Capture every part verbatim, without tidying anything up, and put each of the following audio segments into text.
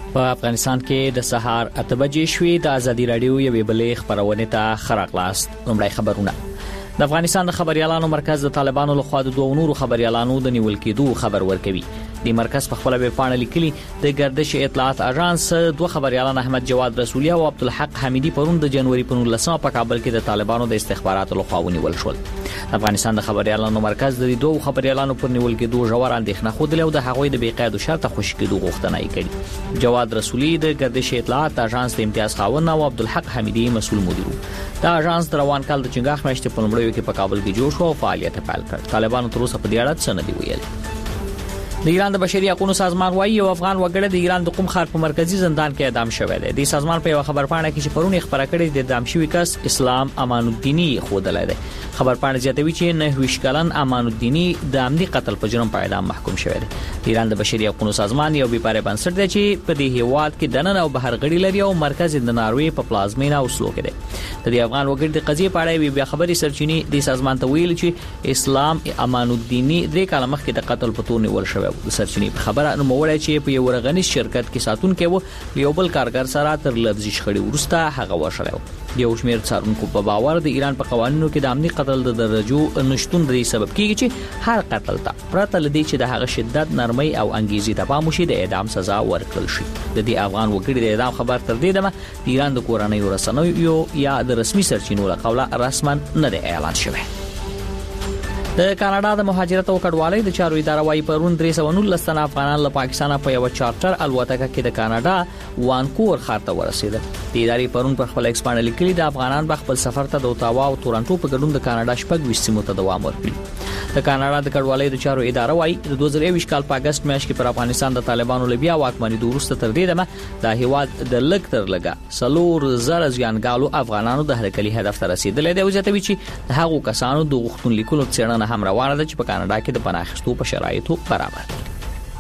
په افغانستان کې د سهار اته بجې شوې. د ازادي رادیو یوې بلې خبرونه ته خراغلاست. لومړی خبرونه. د افغانستان د خبريالانو مرکز د طالبانو لخوا د دوه نورو خبريالانو د نیول کېدو خبر ورکوي. د مرکز په خپل ویب پاڼه لیکلي د گردش اطلاعات اژانس دوه خبريالان احمد جواد رسولي او عبدالحق حمیدي پرون د جنوري په نولسمه په کابل کې د طالبانو د استخباراتو لخوا ونیول شول. افغانستان د خبريالانو مرکز د دوه خبريالانو پر نیول کېدو ژور اندېښنه خوده او د هغوی د بې قید شرط خوشی کېدو غوښتنه یې کړې. جواد رسولي د گردش اطلاعات اژانس د امتیاز خاوند او عبدالحق حمیدي مسؤل مدیر د اژانس د روان کال د چنګاښ میاشتې په لومړیو کې په کابل کې جوړ شو او فعالیت پیل کړ. طالبانو تر اوسه په دې اړه څه نه دی ویلي. د ایران د بشري حقوقو سازمان وايي یو افغان وګړی د ایران د قم ښار په مرکزی زندان کې اعدام شوی دی. د سازمان په یو خبرپاڼه کې چې پرون خبره کړې د اعدام شوی کس اسلام امان الدینی خودلای دی. خبرپاڼه زیاتوي چې نه ویش کلن امان الدینی د عمدي قتل په جرم په اعدام محکوم شوی دی. د ایران د بشري حقوقو سازمان یو بې پاره بنسټ دی چې په دې هیواد کې دننه او بهر غړي لري او مرکز د ناروې په پلازمینه اوسلو کې دی. د دې افغان وګړي د قضیې په اړه بیا خبري سرچینې د سازمان ته ویل چې اسلام امان الدینی درې کاله مخکې د قتل په تور نیول شوی و. د سرچینې خبره نو موړی چې په یو ورغنی شرکت کې ساتون کې وو یو بل کارګر سره تر لفظي شخړې ورسته هغه وشړیو. یو شمېر څارونکو په باور د ایران په قوانینو کې د امني قتل د درجو نشټون د سبب کیږي چې هر قتل ته پرته لدی چې د هغه شدت نرمۍ او انګیزې ته پام وشي د اعدام سزا ورکړل شي. د دې افغان وګړي د اعدام خبر تر دې دمه د ایران د کورنۍ رسنیو یا د رسمي سرچینو له قوله رسما نه دی اعلان شوی. د کاناډا د مهاجرت او کډوالۍ د چارو اداره وايي پرون درې سوه نولس تنه افغانان له پاکستان په یو چارټر الوتکه کې د کاناډا وانکوور ښار ته ورسېدل. د ادارې پرون په خپل ایکس باندې لیکلي د افغانان په خپل سفر ته د اوتاوا او تورنټو په ګډون د کاناډا شپږ ویشت سیمو ته دوام ورکړي. د کاناډا د کډوالۍ د چارو اداره وايي د دوه زره یوویشت کال په اگست میاشت کې پر افغانستان د طالبانو لبیا واکمنۍ د وروسته تر دې دمه د هیواد د لګ تر لګا سلور زره ځانګالو افغانانو د هرکلي هدف ته رسیدل دی او ځکه چې د هغو کسانو د غوښتون لیکلو څېړنه هم روانه ده چې په کاناډا کې د پناه اخیستو په شرایطو برابر دي.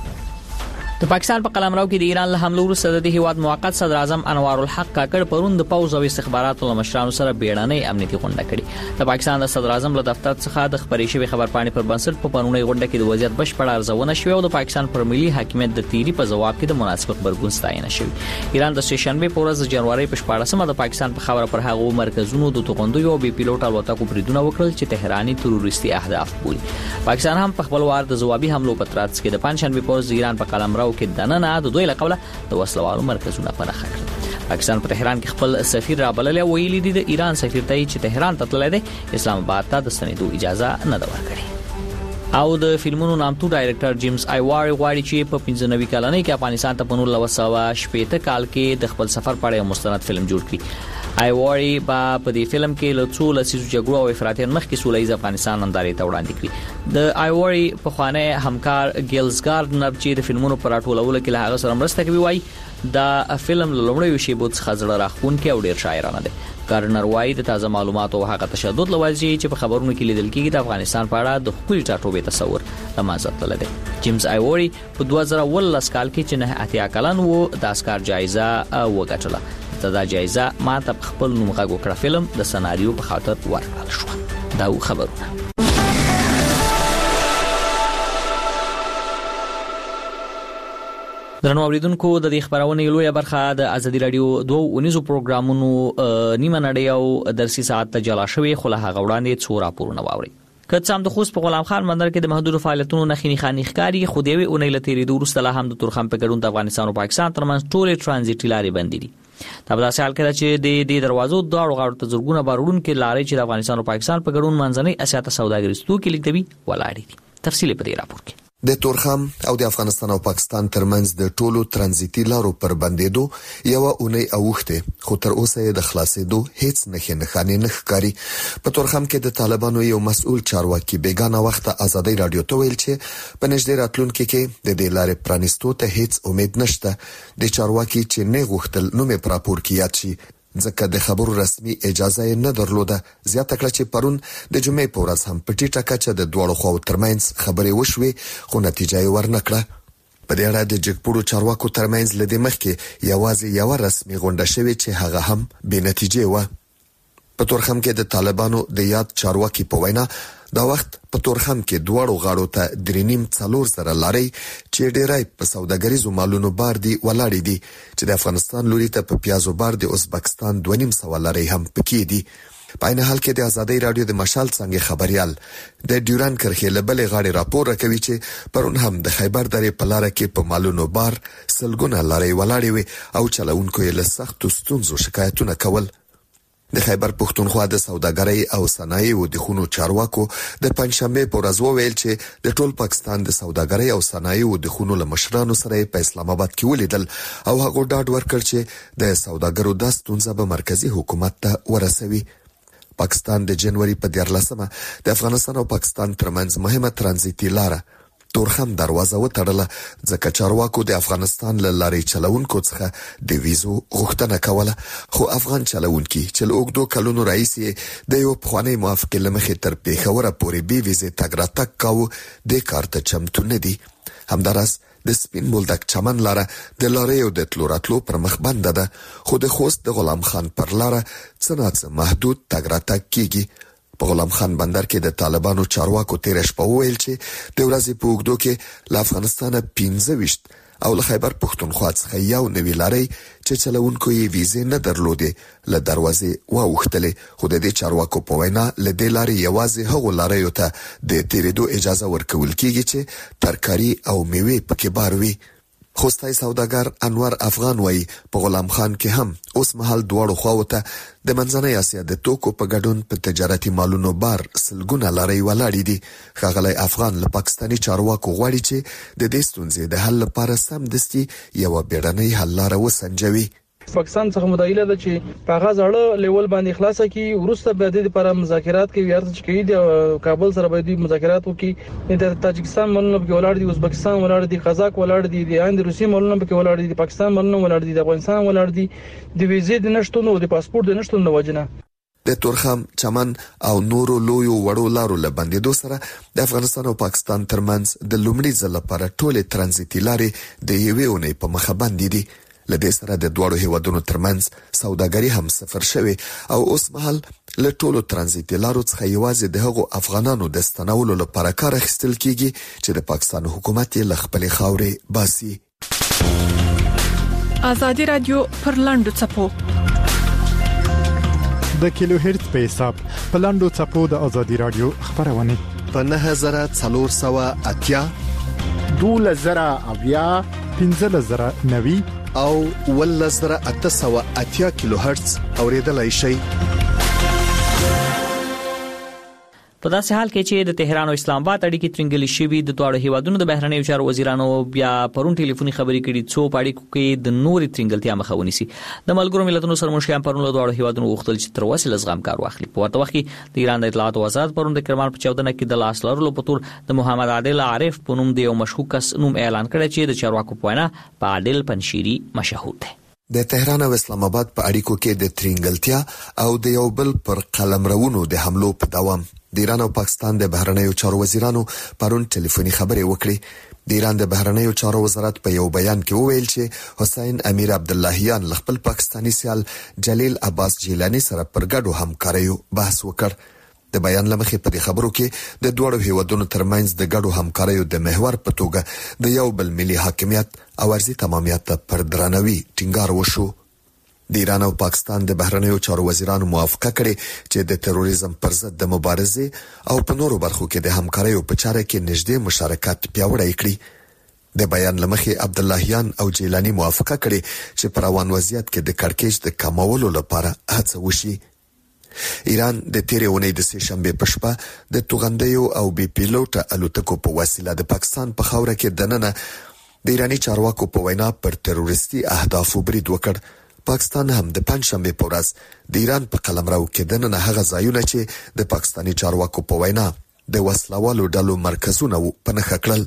د پاکستان په قلمرو کې د ایران له حملو وروسته د هیواد موقت صدر اعظم انوار الحق کاکړ پرون د پوز او استخباراتو له مشرانو سره بیړنۍ امنیتي غونډه کړې. د پاکستان د صدر اعظم له دفتر څخه د خبري شوی خبرپاڼې پر بنسټ په پرونی غونډه کې د وضعیت بشپړ ارزونه شوې او د پاکستان پر ملي حاکمیت د تیری په جواب کې د مناسب خبرګون ستاینه شوې. ایران د سشنبه په ورځ د جنوري په شپاړسمه د پاکستان په خبره پر هغه مرکزونو د توغندو او بي پیلوټ الوتکو بریدونه وکړل چې تهراني تروریستي اهداف بولي. پاکستان هم په خپل وار د جوابي حملو په ترڅ کې د پنځشنبه په ورځ ایران په قلمرو کې دننه دوی له قبله د وسلوالو مرکزونه په نښه کړل. پاکستان په تهران کې خپل سفیر را بللی ویلي دي د ایران سفیر ته چې تهران ته تللی دی اسلام آباد ته د ستنېدو اجازه نه ده ورکړې. او د فلمونو نامتو ډایرکټر جیمز آیواري غواړي چې په پنځه نوي کلنۍ کې افغانستان ته په نولس سوه شپېته کال کې د خپل سفر په اړه مستند فلم جوړ کړي. آیواري با په دې فلم کې له څو لسیزو جګړو او افراطیت مخکې سولهییز افغانستان نندارې ته وړاندې کړي. د آیواري په خوانی همکار ګیلز ګارډنر چې د فلمونو پر راټولولو کې له هغه سره مرسته کوي وايي دا فلم له لومړیو شیبو څخه زړه راښکونکی او ډیر شاعرانه دی. ګارډنر وايي د تازه معلوماتو او هغه تشدد لوازي چې په خبرونو کې لیدل کېږي د افغانستان په اړه د خپل ټاټوبې تصور لمازه تللی دی. جیمز آیواري په دوه زره ولس کال کې چې نه اتیا کلن وو د اسکار جایزه وګټله. دا جایزه ماته په خپل نوم غږ وکړه فلم د سناریو په خاطر ورکړل شو. دا خبرونه. درنو اوریدونکو د دې خبرونه لویه برخه د ازادي رادیو دوه ونیزو پروګرامونو نیمه نړۍ او درسي ساعت ته جلا شوی خو له هغه وړاندې څو راپورونه واوري. که څه هم د خوست په غلام خان بندر کې د محدود فعالیتونو نخښنی خاني ښکاری خو دی وی اونۍ لته ریدو وروسته له هم د تورخم په ګډون د افغانستان او پاکستان ترمنځ ټولې ټرانزیټي لارې بندې دي. دا په داسې حال کې چې د دې دروازو دواړو غاړو ته زرګونه بارونکې لارې چې د افغانستان او پاکستان په ګډون منځنۍ اسیا ته سوداګریز توکي لیږدوي ولاړې دي. تفصیل په دې راپور کې. د تورخم او د افغانستان او پاکستان ترمنځ د ټولو ترانزیتي لارو پر بندېدو یو اونۍ اوخته خو تر اوسه د خلاصېدو هیڅ نه نښانې نه ښکاري. په تورخم کې د طالبانو یو مسؤل چارواکي بیگانه وخت ازادي رادیو ته ویل چې په نږدې راتلونکي کې د دې لارې پرانیستو ته هیڅ امید نشته. د چارواکي چې نه غوښتل نو مې پر راپور کې یاد شي ځکه د خبرو رسمي اجازه نه درلوده. زیاته کړه چې پرون د جمعې په ورځ هم په ټیټه کچه د دوړو خواو ترمنځ خبرې وشوې خو نتیجه یې ورنکړه. په دې اړه د جګپوړو چارواکو ترمنځ لدې مخکې یوازې یو رسمي غونډه شوې چې هغه هم بې نتیجې و. په تورخم کې د طالبانو د یاد چارواکي په وینا دا وخت په تورخم کې دواړو غاړو ته درینیم څلور زره لاري چې ډیرای په سوداګریزو مالونو بار دي ولاړې دي چې د افغانستان لوري ته په پیازو بار د ازبکستان دوه نیم سوه لاري هم پکې دي. په عین حال کې د ازادي رادیو د مشال څنګه خبريال د ډیوران کرخې لبلې غاړي راپور راکوي چې پرون هم د خیبر درې په لار کې په مالونو بار سلګونه لاري ولاړې وي او چلوونکو یې له سختو ستونزو شکایتونه کول. د خیبر پښتونخوا د سوداګرۍ او صنایعو د خونو چارواکو د پنځشنبه په ورځ وویل چې د ټول پاکستان د سوداګرۍ او صنایعو د خونو له مشرانو سره په اسلام آباد کې ولیدل او هغه ډاډ ورکړ چې د سوداګرو د ستونزې به مرکزی حکومت ته ورسوي. پاکستان د جنوري په دیارلسمه د افغانستان او پاکستان ترمنځ مهمه ترانزیتي لاره تورخم دروازه وتړله ځکه چارواکو د افغانستان له لارې چلوونکو څخه د ویزو غوښتنه کوله، خو افغان چلوونکي چې له اوږدو کلونو راهیسې د یو پخوانی موافقې له مخې تر پېښوره پورې بې ویزې تګ راتګ کاوه دې کار ته چمتو نه دي. همداراز د سپین بولدک چمن لاره د لاریو د تلو راتلو پر مخ بنده ده، خو د خوست د غلام خان پر لاره څه ناڅه محدود تګ راتګ کیږي. په غلام خان بندر کې د طالبانو چارواکو تیر شپه وویل چې د ورځې په اوږدو کې له افغانستانه پنځه ویشت او له خیبر پښتونخوا څخه یو نوی لاري چې چلوونکو یې ویزې نه درلودې له دروازې واوښتلې، خو د دې چارواکو په وینا له دې لارې یوازې هغو لاریو ته د تیرېدو اجازه ورکول کیږي چې ترکاري او میوې پکې بار وي. خوستای سوداګر انور افغان وای په غلام خان کې هم اوس مهال دواړو خواو ته د منځنۍ اسیا د توکو په ګډون په تجارتي مالونو بار سلګونه لاري ولاړې دي. ښاغلی افغان له پاکستاني چارواکو غواړي چې د دې ستونزې د حل لپاره سمدستي یو بیړنۍ حل لاره وسنجوي. پاکستان څخه مدایله ده چې په هغه ځړه لیول باندې خلاصه کی ورسته به د لپاره مذاکرات کوي ارته چې کوي د کابل سره به د مذاکرات وکي. د تاجکستان ملونه په ولاړ دي، ازبکستان ولاړ دي، قزاق ولاړ دي، د اند روسي ملونه په ولاړ دي، د پاکستان ملونه ولاړ دي، د افغانستان ولاړ دي. د ویزې د نشټون او د پاسپورت د نشټون د وجنه د تورخم چمن او نورو لویو وړو لارو له بندیدو سره د افغانستان او پاکستان ترمنځ د لومړي ځل لپاره ټولې ترانزیتي لارې د یوې اونۍ په مخه بندې دي. لدې سره د دوړو هیوادونو ترمنځ سوداګري هم صفر شوه او اوس مهال له ټولو ترانزیتي لارو څخه یوازې د هغو افغانانو د ستنولو لپاره کار اخیستل کیږي چې د پاکستان حکومت یې له خپلې خاورې باسي. آزادي رادیو پر لاندو چپو د کیلو هرتز په حساب په لاندو چپو د آزادي رادیو خبرونه په نه زره څلور سوه اتیا دوله زره اویا پنځه زره نوي او ول زره اته سوه اتیا کیلو هرتز اوریدلای شي. په داسې حال کې چې د تهران او اسلام آباد اړیکې ترنګلې شوې، د دوه هیوادونو د بهرنیو چارو وزیرانو بیا پرون ټلیفوني خبرې کړې څو اړیکو کې د نوري ترنګلتیا مخه ونیسي. د ملګرو ملتونو سرمنشیان پرون له دوه هیوادونو وغوښتل چې تر اوسه لزغم کار واخلي. په ورته وخت کې د ایران د اطلاعات وزارت پرون د کرمان په چودنه کې د لاس لرلو په تور د محمد عادل عارف په نوم د یو مشکوک کس نوم اعلان کړی چې د چارواکو په وینا په عادل پنشيري مشهور دی. د تهران او اسلام آباد په اړیکو کې د ترنګلتیا او د یو بل پر قلمرونو د حملو په دوام د ایران او پاکستان د بهرنیو چارو وزیرانو پرون ټلیفوني خبرې وکړې. د ایران د بهرنیو چارو وزارت په یو بیان کې وویل چې حسین امیر عبداللهیان له خپل پاکستانی سیال جلیل عباس جیلانی سره پر ګډو همکاریو بحث وکړ. د بیان لمخې په دې خبرو کې د دوړو هیوادونو ترمنځ د ګډو همکاریو د محور په توګه د یو بل ملي حاکمیت او ارضي تمامیت پر درناوي ټینګار وشو. د ایران او پاکستان د بهرنیو چارو وزیرانو موافقه کړې چې د تروریزم پر ضد د مبارزې او په نورو برخو کې د همکاریو په چاره کې نږدې مشارکت پیاوړی کړي. د بیان لمخې عبداللهیان او جیلانی موافقه کړې چې پر روان وضعیت کې د کړکېچ د کمولو لپاره هڅه وشي. ایران د تیرې اونۍ د سه شنبه په شپه د توغندیو او بي پیلوټه الوتکو په وسیله د پاکستان په خاوره کې دننه د ایرانی چارواکو په وینا پر تروریستي اهدافو برید وکړ. پاکستان هم د پنځشنبه په ورځ د ایران په قلمرو کې دننه هغه ځایونه چې د پاکستاني چارواکو په وینا د وسلوالو ډلو مرکزونه په نښه کړل.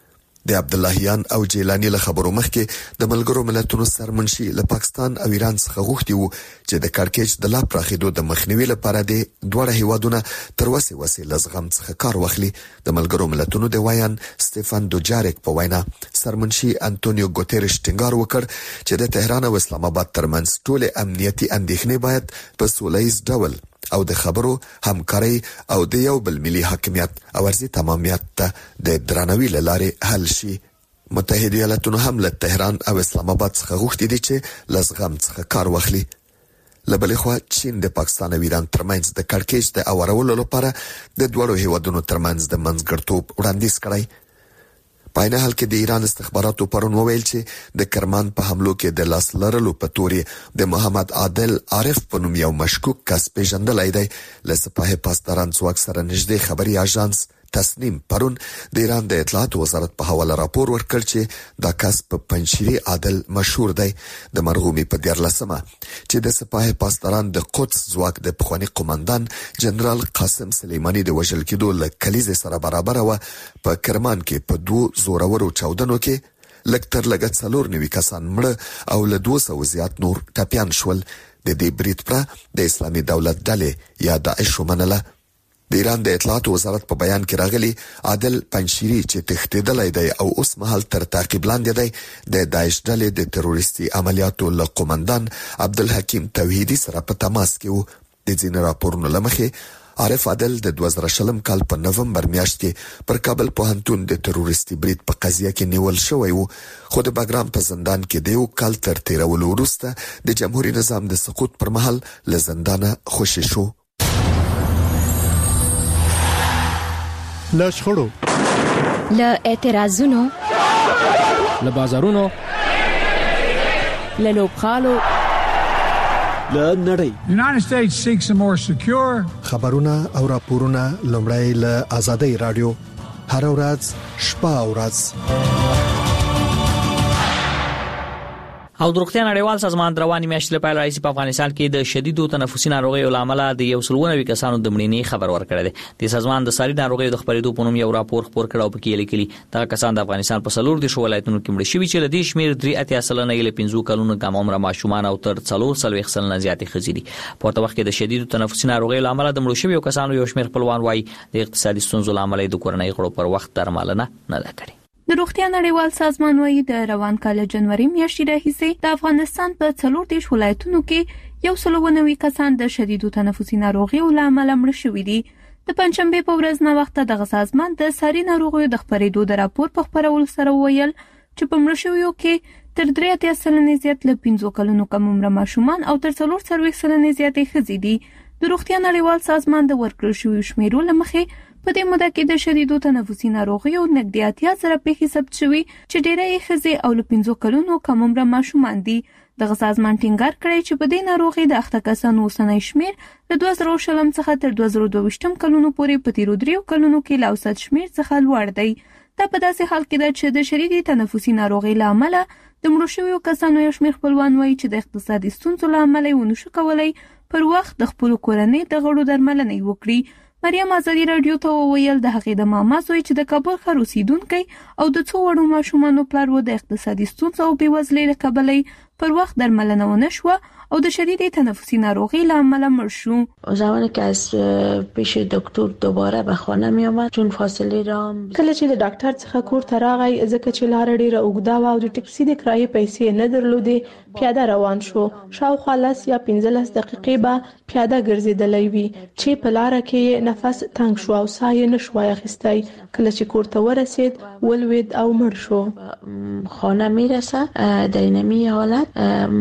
د عبداللهیان او جیلانی له خبرو مخکې د ملګرو ملتونو سرمنشي له پاکستان او ایران څخه غوښتي وو چې د کړکېچ د لا پراخېدو د مخنیوي لپاره د دوه هیوادونو تر وسه وسیله زغم څخه کار واخلي. د ملګرو ملتونو د وایان سټيفن دوجاریک په وینا سرمنشي انټونیو ګوتيريش ټینګار وکړ چې د تهران او اسلام آباد ترمنځ ټول امنیتي اندېښنې باید په سولهییز ډول او د خبرو همکاري او د یو بل ملي حاکمیت او ارزي تمامیت ته د درناوي لاره حل شي. متحده ایالاتونو هم له تهران او اسلام آباد څخه غوښتي دي چې لزغم څخه کار واخلي. لبلې خو چین د پاکستان او ایران ترمنځ د کړکېچ د اورولو لپاره د دوړو هیوادونو ترمنځ د منځګړتوب وړاندیز کړی. په عین حال کې د ایران استخباراتو پرون وویل چې د کرمان په حملو کې د لاس لرلو په توري د محمد عادل عارف په نوم یو مشکوک کس پیژندلای دی. له سپاه پاسداران څوک سره نږدې خبري اژانس تسنیم پرون د ایران د اطلاعات وزارت په حواله راپور ورکړ چې دا کس په پنځشيري عادل مشهور دی. د مرغومي په دیارلسمه چې د سپاه پاسداران د قدس ځواک د پخوانی قومندان جنرال قاسم سلیمانی د وژل کېدو له کلیزې سره برابر و. په کرمان کې په دوه زورورو چاودنو کې لکتر لګت څلور نوي کسان مړه او له دوه سوه زیات نور ټپيان شول. د دې بریټ پر د اسلامي دولت ډلې یا داعش ومنله. د ایران د اطلاعات وزارت په بیان کې راغلي عادل پنځشيري چې تښتېدلی دی او اوس مهال تر تعقیب لاندې دی د داعش ډلې د تروریستي عملیاتو له قومندان عبدالحکیم توحیدي سره په تماس کې وو. د ځینې راپورونو له مخې عارف عادل د دوه زره شلم کال په نومبر میاشت کې پر کابل پوهنتون د تروریستي برید په قضیه کې نیول شوی وو، خو د باګرام په زندان کې د یو کال تر تیرولو وروسته د جمهوریت نظام د سقوط پر مهال له زندانه خوشی شو. له شخړو، له اعتراضونو، له بازارونو، له لوبغالو، له نړۍ. United States seeks a more secure خبرونه او راپورونه لومړی له آزادۍ رادیو هر ورځ شپه او ورځ. او د روغتیا نړیوال سازمان رواني میاشتې لپاره راځي په افغانستان کې د شدیدو تنفسي ناروغیو لامل د یو سل ونوي کسانو د مړینې خبر ورکړی دی. د سازمان د ساري ناروغیو د خبرېدو په نوم یو راپور خپور کړ او پکې لیکلي دا کسان د افغانستان په څلور د ولایتونو کې مړ شوي چې د دې شمیر درې اتیا سلنه یې له پنځو کلونو کم عمره ماشومان او تر څلور څلوېښت سلنه زیاتې ښځې دي. په ورته وخت کې د شدیدو تنفسي ناروغیو لامل د مړ شویو کسانو یو شمیر خپلوان وایي د اقتصادي ستونزو لامل د کورنۍ غړو پر وخت درملنه نه ده کړې. د روغتیا نړیوال سازمان وايي د روان کال جنوري میاشتې راهیسې د افغانستان په څلور دیش ولایتونو کې یو سل ونوي کسان د شدیدو تنفسي ناروغیو له امله مړه شوي دي. د پنځشنبې په ورځ نه وخت دغه سازمان د ساري ناروغیو د خبرېدو د راپور په خبرولو سره وویل چې په مړه شویو کې تر درې اتیا سلنې زیات له پنځو کلونو کم عمره ماشومان او تر څلور څلوېښت سلنې زیاتې ښځې دي. د روغتیا نړیوال سازمان د ورکړل شویو شمیرو له مخې په دې موده کې د شدیدو تنفسي ناروغیو نږدې اتیا زره پیښې ثبت شوي چې ډېری یې ښځې او له پنځو کلونو کم عمره ماشومان دي. دغه سازمان ټینګار کړی چې په دې ناروغۍ د اخته کسانو اوسنی شمیر له دوه زره شلم څخه تر دوه زره دوه ویشتم کلونو پورې په تیرو دریو کلونو کې له اوسط شمیر څخه لوړ دی. دا په داسې حال کې ده چې د شدیدې تنفسي ناروغۍ له امله د مړو شویو کسانو یو شمیر خپلوان وایي چې د اقتصادي ستونزو له امله یې ونشو کولی پر وخت د خپلو کورنۍ د غړو درملنه وکړي. مریم آزادي رادیو ته وویل د هغې د ماما زوی چې د کابل ښار اوسیدونکی او د څو وړو ماشومانو پلار و د اقتصادي ستونزو او بېوزلۍ له کبله پر وخت درملنه ونه شوه او د شدیدې تنفسي ناروغۍ له امله مړ شو. زمانی که از پیش دکتر دوباره به خانه می آمد چون فاصله را کله چې د ډاکټر څخه کور ته راغی ځکه چې لاره ډیره اوږده وه او د ټکسي د کرایې پیسې نه درلودې پیاده روان شو. شاوخوا لس یا پنځلس دقیقې به پیاده ګرځېدلی وي چې په لاره کې نفس تنګ شو او ساه یې نه شوای اخیستی. کله چې کور ته ورسید ولوید او مړ شو. خانه می رسه در اینمی حالت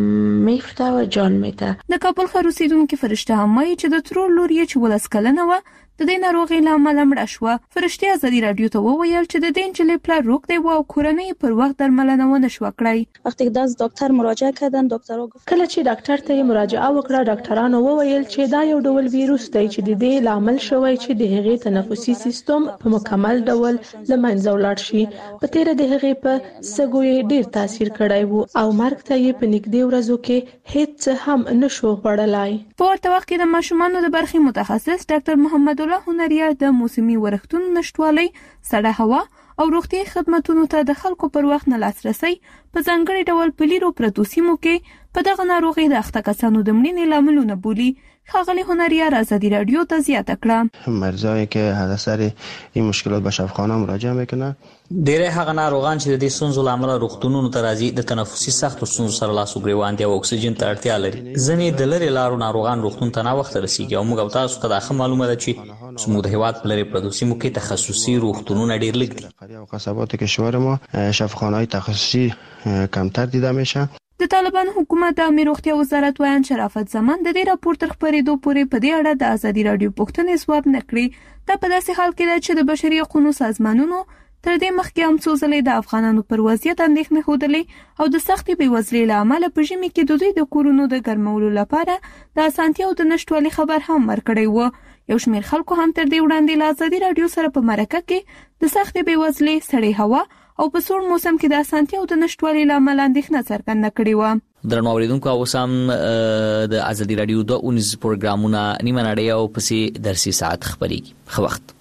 میفته و جان میته. د کابل ښار اوسیدونکي فرشته هم وایي چې د ترور لور یې چې ولس کلنه وه د دې ناروغۍ له امله مړه شوه. فرشتې ازادي رادیو ته وویل چې د دې نجلۍ پلار روغ دی و او کورنۍ پر وخت درملنه ونه شوه کړی. وقتی که داز دکتر مراجعه کردن دکترها گفت کله چې ډاکټر ته مراجعه وکړه ډاکټرانو وویل چې دا یو ډول ویروس دی چې د دې لامل شوی چې د هغې تنفسي سیستم په مکمل ډول له منځه ولاړ شي. په تیره د هغې په سږو یې ډیر تاثیر کړی وو او مرګ ته یې په نږدې ورځو کې هیڅ هم نشو خوړلای. په ورته وخت کې د ماشومانو د برخې متخصص ډاکټر محمد الله هنریار د موسمي ورښتونو نشټوالۍ، سړه هوا او روغتیايي خدماتو ته د خلکو پر وخت نه لاسرسي په ځانګړي ډول په لیرو پرتو سیمو کې په دغه ناروغۍ د اخته کسانو د مړینې لاملونه بولي. ښاغلي هنریار ازادي رادیو ته زیاته کړه. مریضایی که حداثر این مشکلات به شفاخانه مراجعه میکنه، ډېری هغه ناروغان چې د دې ستونزو له امله روغتونونو ته راځي د تنفسي سختو ستونزو سره لاس و ګرېوان دي او اکسیجن ته اړتیا لري. ځینې د لرې لارو ناروغان روغتون ته ناوخته رسیږي او موږ او تاسو ته دا ښه معلومه ده چې زموږ د هېواد په لرې پرتو سیمو کې تخصصي روغتونونه ډېر لږ دي. او قصبات کشور ما شفاخانه‌های تخصصی کمتر دیده میشه. د طالبانو حکومت د عامه روغتیا وزارت وایي شرافت زمان د دې راپور تر خبرېدو پورې په دې اړه د ازادي رادیو پوښتنې ځواب نه کړې. دا په داسې حال کې ده چې د بشري حقوقو سازمانونو تر دې مخکې هم څو ځلې د افغانانو پر وضعیت اندېښنې ښودلې او د سختې بېوزلۍ له امله په ژمي کې د دوی د کورونو د ګرمولو لپاره د اسانتیاو د نشتوالي خبر هم ورکړی و. یو شمېر خلکو هم تر دې وړاندې له ازادي رادیو سره په مرکه کې د سختې بېوزلۍ، سړې هوا او په سوړ موسم کې د اسانتیاو د نشتوالي له امله اندېښنه څرګنده کړې وه. درنو اوریدونکو، اوس هم د ازادي رادیو دوه اونیز پروګرامونه نیمه نړۍ او پسې درسي ساعت خبرېږي. ښه وخت.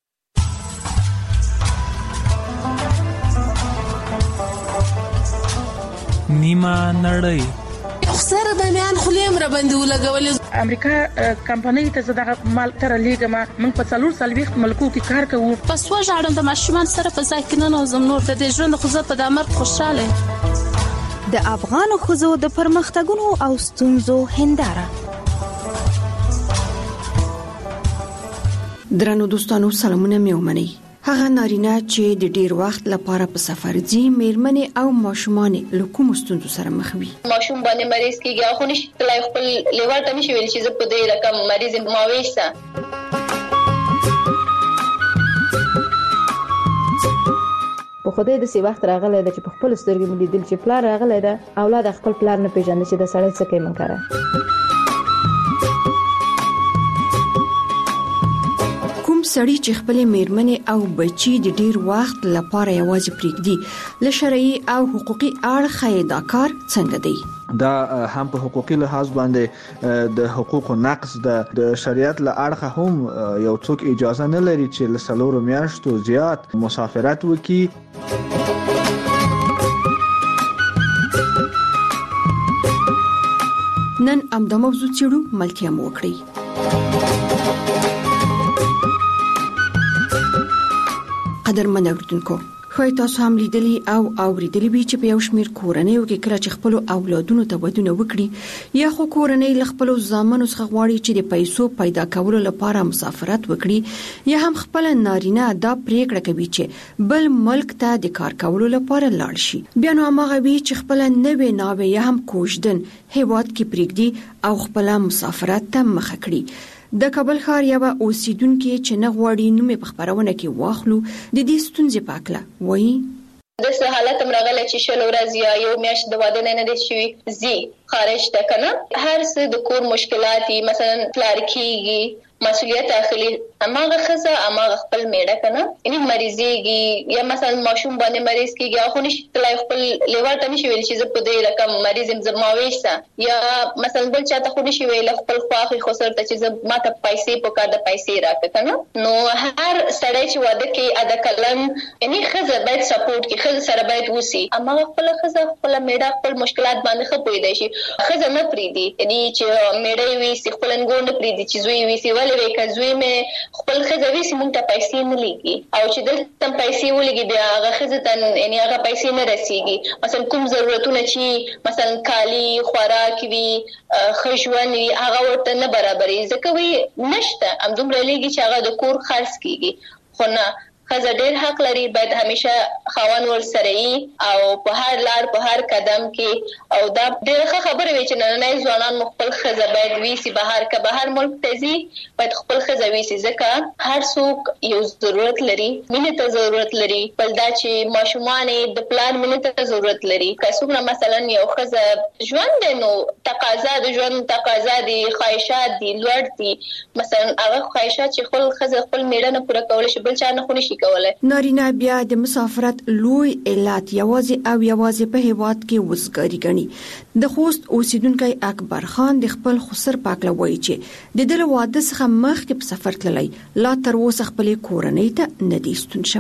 نیمه نړۍ سره د میان خلیم را باندې ولګولې. امریکا کمپنۍ ته زده مال تر لیګه ما من په څلور سالويخت ملکو کې کار کوو. پس وژاړم د ماشومان سره په ځای کې نه نوزم نور د ژوند خو زه په دامر خوشاله. د افغان خوځو د پرمختګونو او ستونزو هنداره. درنو دوستانو، سلامونه مې ومنئ. هغه نارینه چې د ډیر وخت لپاره په سفر ځي، میرمنې او ماشومان له کوم ستونزو سره مخ وي. ماشوم باندې مریض کیږي خو نشي تلای خپل لیوال ته نشي ویل چې زه په دې رقم مریض یم ماويسه. په خدای د سی وخت راغلی د چې په خپل سترګې مې لیدل چې پلار راغلی ده، اولاد خپل پلار نه پیژني چې د سړی څه کوي منکره. سړی چې خپل میرمنې او بچي د ډیر وخت لپاره یوازې پریږدي، له شرعي او حقوقي اړخه دا کار څنګه دی؟ دا هم په حقوقي لحاظ باندې د حقوقو نقص ده. د شریعت له اړخه هم یو څوک اجازه نه لري چې له څلورو میاشتو زیات مسافرت وکړي. نن همدا موضوع څېړو، ملتیا مو وکړئ. قدرمن اوریدونکو، خو تاسو هم لیدلی او اوریدلی وی چې په یو شمیر کورنیو کې کله چې خپل اولادونو ته ودونه وکړي یا خو کورنۍ له خپل ځامنو څخه غواړي چې د پیسو پیدا کولو لپاره مسافرت وکړي یا هم خپل نارینه دا پریکړه کوي چې بل ملک ته د کار کولو لپاره لاړ شي، بیا نو هغه وی چې خپل نوې ناوې یا هم کوژدن هیواد کې پریږدي او خپل مسافرت ته مخه کړي. د کابل ښار یو اوسیدونکو چې نه غواړي نوم په خبرونه کې واخلو د دې ستونزې په اړه وایي. د څه حالت مرغله چې شل ورځې یا یو میاشت د واده نه نه شي زی خارج ته کنه هر څه د کور مشکلات مثلا پلار کیږي مسؤلیت اخلي اماغه خزه اماغه خپل میړه کنه یعنی مریضيږي یا مثلا ماشوم باندې مریض کیږي خو نشي تلای خپل لیوال ته نشي ویل چې زه په دې رقم مریض یم زماويسه یا مثلا بل چاته خو نشي ویل خپل خواخي خو سره ته چې زه ماته پیسې په کار د پیسې راکړه کنه. نو هر سړی چې واده کوي ادا کلن یعنی خزه باید سپورټ کوي، خزه سره باید وسی اماغه خپل خزه خپل میړه خپل مشکلات باندې خپوي دی شي خزه نه پریدي یعنی چې میړه وي سی خپل انګور نه پریدي چې زوی وي سی وی کزوی مې خپل خزوي سیمون ته پیسې نه لګي او چې دلته پیسې ولګي بیا هغه خزتن یعنی هغه پیسې نه رسیږي. مثلا کوم ضرورتونه چې مثلا کالی خوراک وي خښون وي هغه ورته نه برابرې ځکه وي نشته ام دومره لګي چې هغه د کور خرڅ کیږي. خو نه خزه ډېر حق لري، باید همیشه خاوند ور سره وي او په هر لار په هر قدم کې او دا ډېر خبره وي چې نن ځوانان خپل خزه باید ویسي بهر که بهر ملک ته ځي باید خپل خزه ویسي ځکه هر څوک یو ضرورت لري، مینه ته ضرورت لري، بل دا چې ماشومان د پلان مینه ته ضرورت لري. که څوک مثلا یو خزه ژوند نو تقاضا د ژوند تقاضا دي خواهشات دي لوړ دي مثلا هغه خواهشات چې خپل خزه خپل میړه نه پوره کول شي بل چا نه خو نشي کوله. نارینه بیا د مسافرت لوی علت یوازې او یوازې په هیواد کې وزګاری غني. د خوست اوسیدونکو اکبر خان د خپل خسر پاکله وایي چې د دل واده څخه مخکې په سفر تللی لا تر اوسه خپل کورنۍ ته نه دی ستون شوی.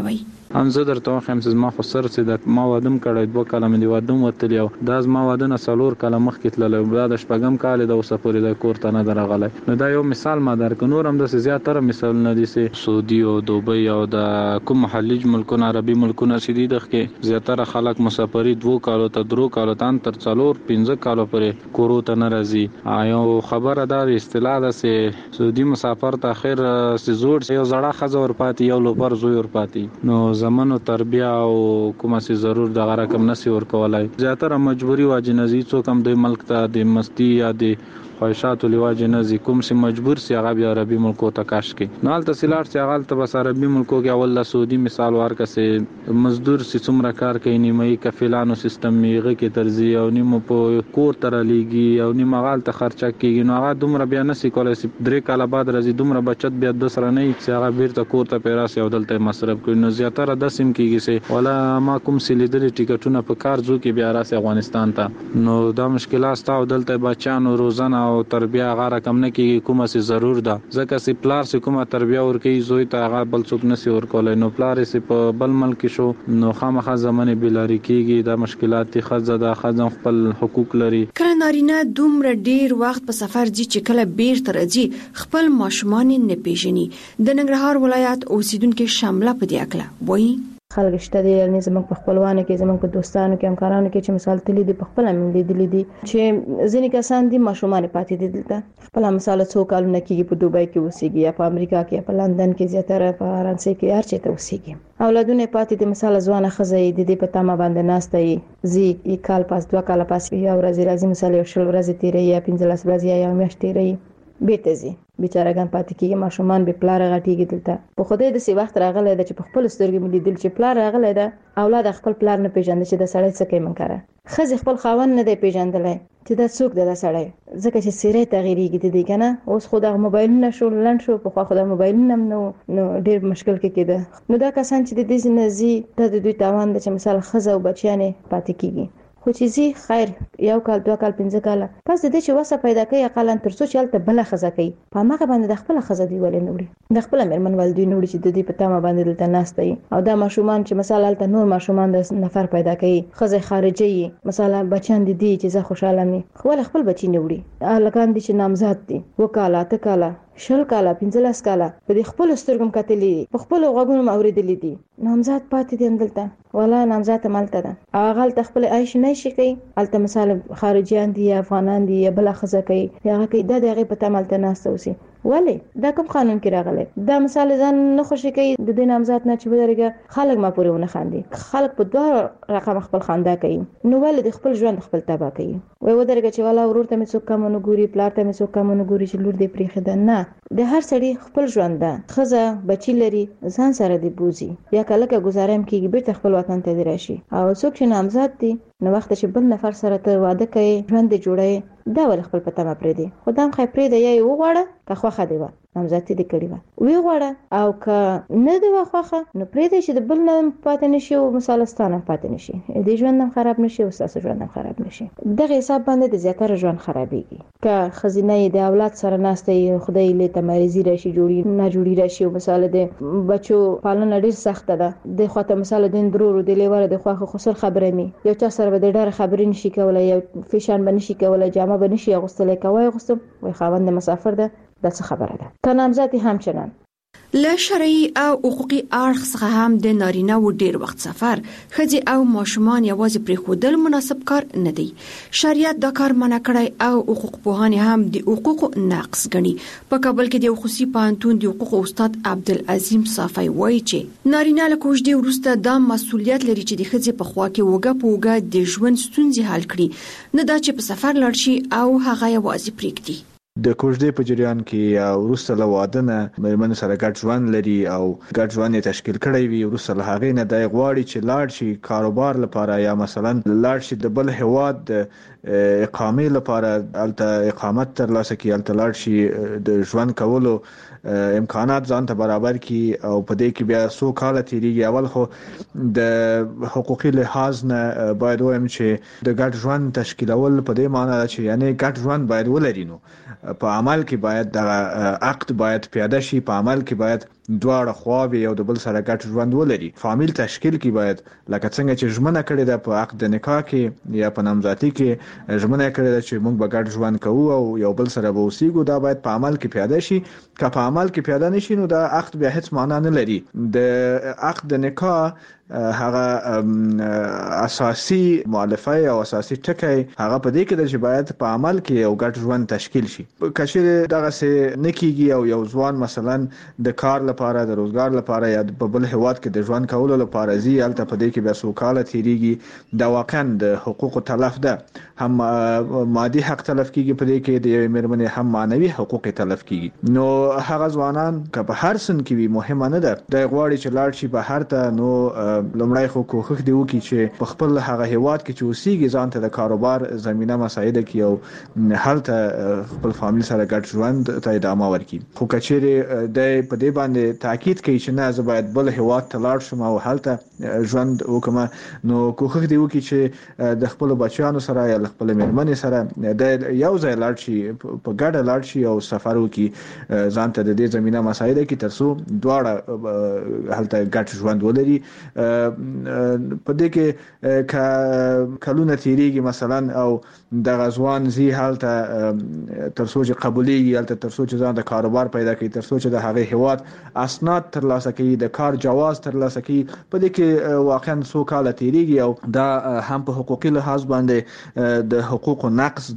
هم زه درته وایم چې ما خو سر چې د ما وادم کړی دوه کاله مې وادم وتل یو دا ما وادنه څلور کاله مخکې تللی دا د شپږم کال د اوسه پورې د کور ته نه درغلی. نو دا یو مثال ما درکړ. نور هم داسې زیاتره مثالونه دي چې سعودي او دوبۍ او د کوم خلیج ملکونه عربي ملکونه چې دي دغه زیاتره خلک مسافري دوه کالو ته درو کالو ته تر څلور پنځه کالو پورې کورو ته نه راځي. یو خبره دا اصطلاح ده چې سعودي مسافر ته اخر سي زوړ یو زړه خزه ور پاتې یو لوبر زوی ور پاتې. نو زمونو تربیه او کومه سي ضرور د غرقم نسی ور کولای زیاتره مجبوری واجنزي څوک هم د ملک ته د مستی یا د خواهشات لواجه نزي کوم سي مجبور سي هغه بیا عربي ملکو ته کاش کې نال تحصیلات سي هغه ته بس عربي ملکو کې اول سعودي مثال ورکه سي مزدور سي څومره کار کوي نیمه کفیلانو سیستم میغه کې ترزی او نیمه په کور تر لېږي او نیمه غال ته خرچه کیږي. نو هغه دومره بیا نسی کولای سي درې کاله بعد راځي دومره بچت بیا د سره نه سي هغه بیرته کور ته پیراسي او دلته مصرف کوي. نو زیاتره د سیم کیږي سي ولا ما کوم سي لیدل ټیکټونه په کار ځو کې بیا راسي افغانستان ته. نو دا مشکلات تاو دلته بچانو روزانه او تربیه هغه رقم نه کیږي کومه سي ضرور ده ځکه سي پلار سي کومه تربیه ورکي زوی ته هغه بل څوک نسی ورکولای. نو پلار سي په بل ملک شو نو خامخا زمانه بلاری کیږي دا مشکلات خزه ده خزه خپل حقوق لري. کله نارینه دومره ډیر وخت په سفر دي چې کله بیرته راځي خپل ماشومان نه پیژني. د ننګرهار ولایت اوسیدونکو شامله په دې اکله وایي خلک شته دي یعنی زموږ په خپلوانو کې زموږ په دوستانو کې همکارانو کې چې مثال تللی دي په خپل هم لیدلي دي چې ځینې کسان دي ماشومان پاتې دي دلته خپل مثال څو کالونه کېږي په دوبۍ کې اوسېږي یا په امریکا کې په لندن کې زیاتره په فرانسې کې هر چېرته اوسېږي اولادونه پاتې دي مثال ځوانه ښځه یې د دې په تمه باندې ناسته یې زی یې کال پاس دوه کاله پاس یو ورځ راځي مثال یو شل ورځې تېروي یا پنځلس ورځې یا یو میاشت تېروي بیرته ځي بیچارهګان پاتې کیږي ماشومان به پلار غټیږي دلته په خوده د سی وخت راغلی د چې په خپل سترګې ملي دل چې پلار راغلی دا اولاد خپل پلار نه پیژاند چې د سړی څه کوي منکره خزي خپل خاون نه دی پیژندلای چې دا څوک دی دا سړی ځکه چې سیره تغیریږي د دې کنه اوس خو د موبایل نه شو لند شو په خو د موبایل نه نو نو ډیر مشکل کې کېده. نو دا کسان چې د دې نزي د دوی تاوان د چې مثال خزه او بچیانه پاتې کیږي خو چې زی خیر یو کال دوه کال پنځه کال پس د دې چې وسه پیدا کوي اقل تر څو چلته بل خزه کوي په ماغه باندې د خپل خزه دی ولې نوړي د خپل مرمن والدی نوړي چې د دې په تامه باندې دلته ناشته او دا ماشومان چې مثلا الته نور ماشومان د نفر پیدا کوي خزه خارجي مثلا بچان دي دي چې زه خوشاله مي خو خپل بچی نوړي الکان دي چې نامزاد دي وکاله ته کاله شل کاله پنځلس کاله په خپل سترګم کتلې په خپل غوګونو اوریدلې دي نامزاد پاتې دي دلته ولا نامزاد مالته ده هغه ته خپل عيش نه شي کوي الته مثال خارجيان دي افغانان دي یا بل خزه کوي هغه کوي د دغه په تمالته ناست اوسي ولی دا کوم قانون کې راغلی دا مثال ځان نه خوشي کوي د دې نامزاد نه چې ودرګه خلک ما پورې ونه خاندي خلک په دوه رقم خپل خندا کوي نو ول د خپل ژوند خپل تبا کوي وای ودرګه چې والا ورور ته مې څوک کم نه ګوري پلار ته مې څوک کم نه ګوري چې لور دې پرې خده نه د هر سړي خپل ژوند ده خزه بچی لري ځان سره دی بوزي یا کله کې گزارم کیږي بیرته خپل وطن ته دی راشي او څوک چې نامزاد دي نو وخت چې بل نفر سره ته واده کوي ژوند جوړي دا ول خپل پته ما پرې دي خدام خې پرې دی یو وغواړه که خوخه دی نامزادي دې کړی و وی غواړه او که نه دی واخه نو پرې دی چې د بل نه پاتې نشي او مثالستانه پاتې نشي د ژوند هم خراب نشي او ساس ژوند هم خراب نشي دغه حساب باندې د زیاتره ژوند خرابېږي که خزینه د اولاد سره ناشته خدای له تمریزي راشي جوړي نه جوړي راشي او مثال د بچو پالنه ډیر سخت ده د خواته مثال د درورو د لیوره د خواخه خسر خبره می یو چا سره به ډېر خبرې نشي کولای یو فیشن بنشي کولای جامه بنشي اغوستل کوي اغوستم وای خاوند مسافر ده دا څه خبره ده که نامزادي همچنان له شرعي او حقوقي اړخ څخه هم د نارینه و ډیر وخت سفر خځې او ماشومان یوازې پرې خودل مناسب کار نه دی. شریعت دا کار منع کړی او حقوق پوهان هم د حقوقو نقص ګڼي. په کابل کې د خصوصي پوهنتون د حقوقو استاد عبدالعظیم صافی وایي چې نارینه له کوژدې وروسته دا مسؤلیت لري چې د خځې په خوا کې وګه په وګه د ژوند ستونزې حل کړي نه دا چې په سفر لاړ شي او هغه یوازې پرېږدي. د کوژدې په جریان کې او وروسته له واده نه مېرمن سره ګډ ژوند لري او ګډ ژوند یې تشکیل کړی وي وروسته له هغې نه دی غواړي چې لاړ شي کاروبار لپاره یا مثلا لاړ شي د بل هیواد اقامې لپاره هلته اقامت ترلاسه کړي هلته لاړ شي د ژوند کولو امکانات ځان ته برابر کړي او په دې کې بیا څو کاله تېرېږي. اول خو د حقوقي لحاظ نه باید وایم چې د ګډ ژوند تشکیلول په دې معنی ده چې یعنی ګډ ژوند باید ولري نو په عمل کې باید د عقد باید پیاده شي، په عمل کې باید دواړه خواوې یو د بل سره ګډ ژوند ولري. فامیل تشکیل کې باید لکه څنګه چې ژمنه کړې ده په عقد نکاح کې یا په نامزادۍ کې ژمنه کړې ده چې موږ به ګډ ژوند کوو او یو بل سره به اوسېږو، دا باید په عمل کې پیاده شي. که په عمل کې پیاده نشي نو دا عقد بیا هیڅ معنا نه لري. د عقد نکاح هغه اساسي مؤلفه او اساسي ټکی هغه په دې کې د چې باید په عمل کې یو ګډ ژوند تشکیل شي. کچېره دغه څه نکیږي او یو ځوان مثلا د کار لپاره د روزګار لپاره یا په بل هیواد کې د ژوند کولو لپاره زی الته په دې کې بیا سوکاله تیریږي، دا واقعا د حقوقو تلف ده. هم مادي حق تلف کیږي په دې کې د مېرمنې، هم معنوي حقوق تلف کیږي. نو هغه ځوانان که په هر سن کې وي مهمه نه ده د غواړي چې لاړ شي بهر ته، نو لومړی خو کوښښ دی وکړي چې په خپل هغه هیواد کې چې اوسېږي ځان ته د کاروبار زمينه مساعده کړي او هلته خپل فامیل سره ګډ ژوند ته ادامه ورکړي. خو کچېره د په دې باندې تاکید کوي چې نه زه باید بل هیواد ته لاړ شم او هلته ژوند وکم، نو کوښښ دی وکړي چې د خپل بچیانو سره یا خپل مېرمنې سره د یو ځای لاړ شي، په ګډه لاړ شي او سفر وکړي ځان ته د دې زمينه مساعده کړي ترڅو دواړه هلته ګډ ژوند ولري. په دې کې کلونه تیریږي مثلا او د غزوان زی حالته ترڅو چې قبوليږي، حالته ترڅو چې ځان د کاروبار پیدا کوي، ترڅو چې د هغه هیواد اسناد ترلاسه کوي، د کار جواز ترلاسه کوي، په دې کې واقعا څو کال تیریږي او دا هم په حقوقي لحاظ باندې د حقوقو نقص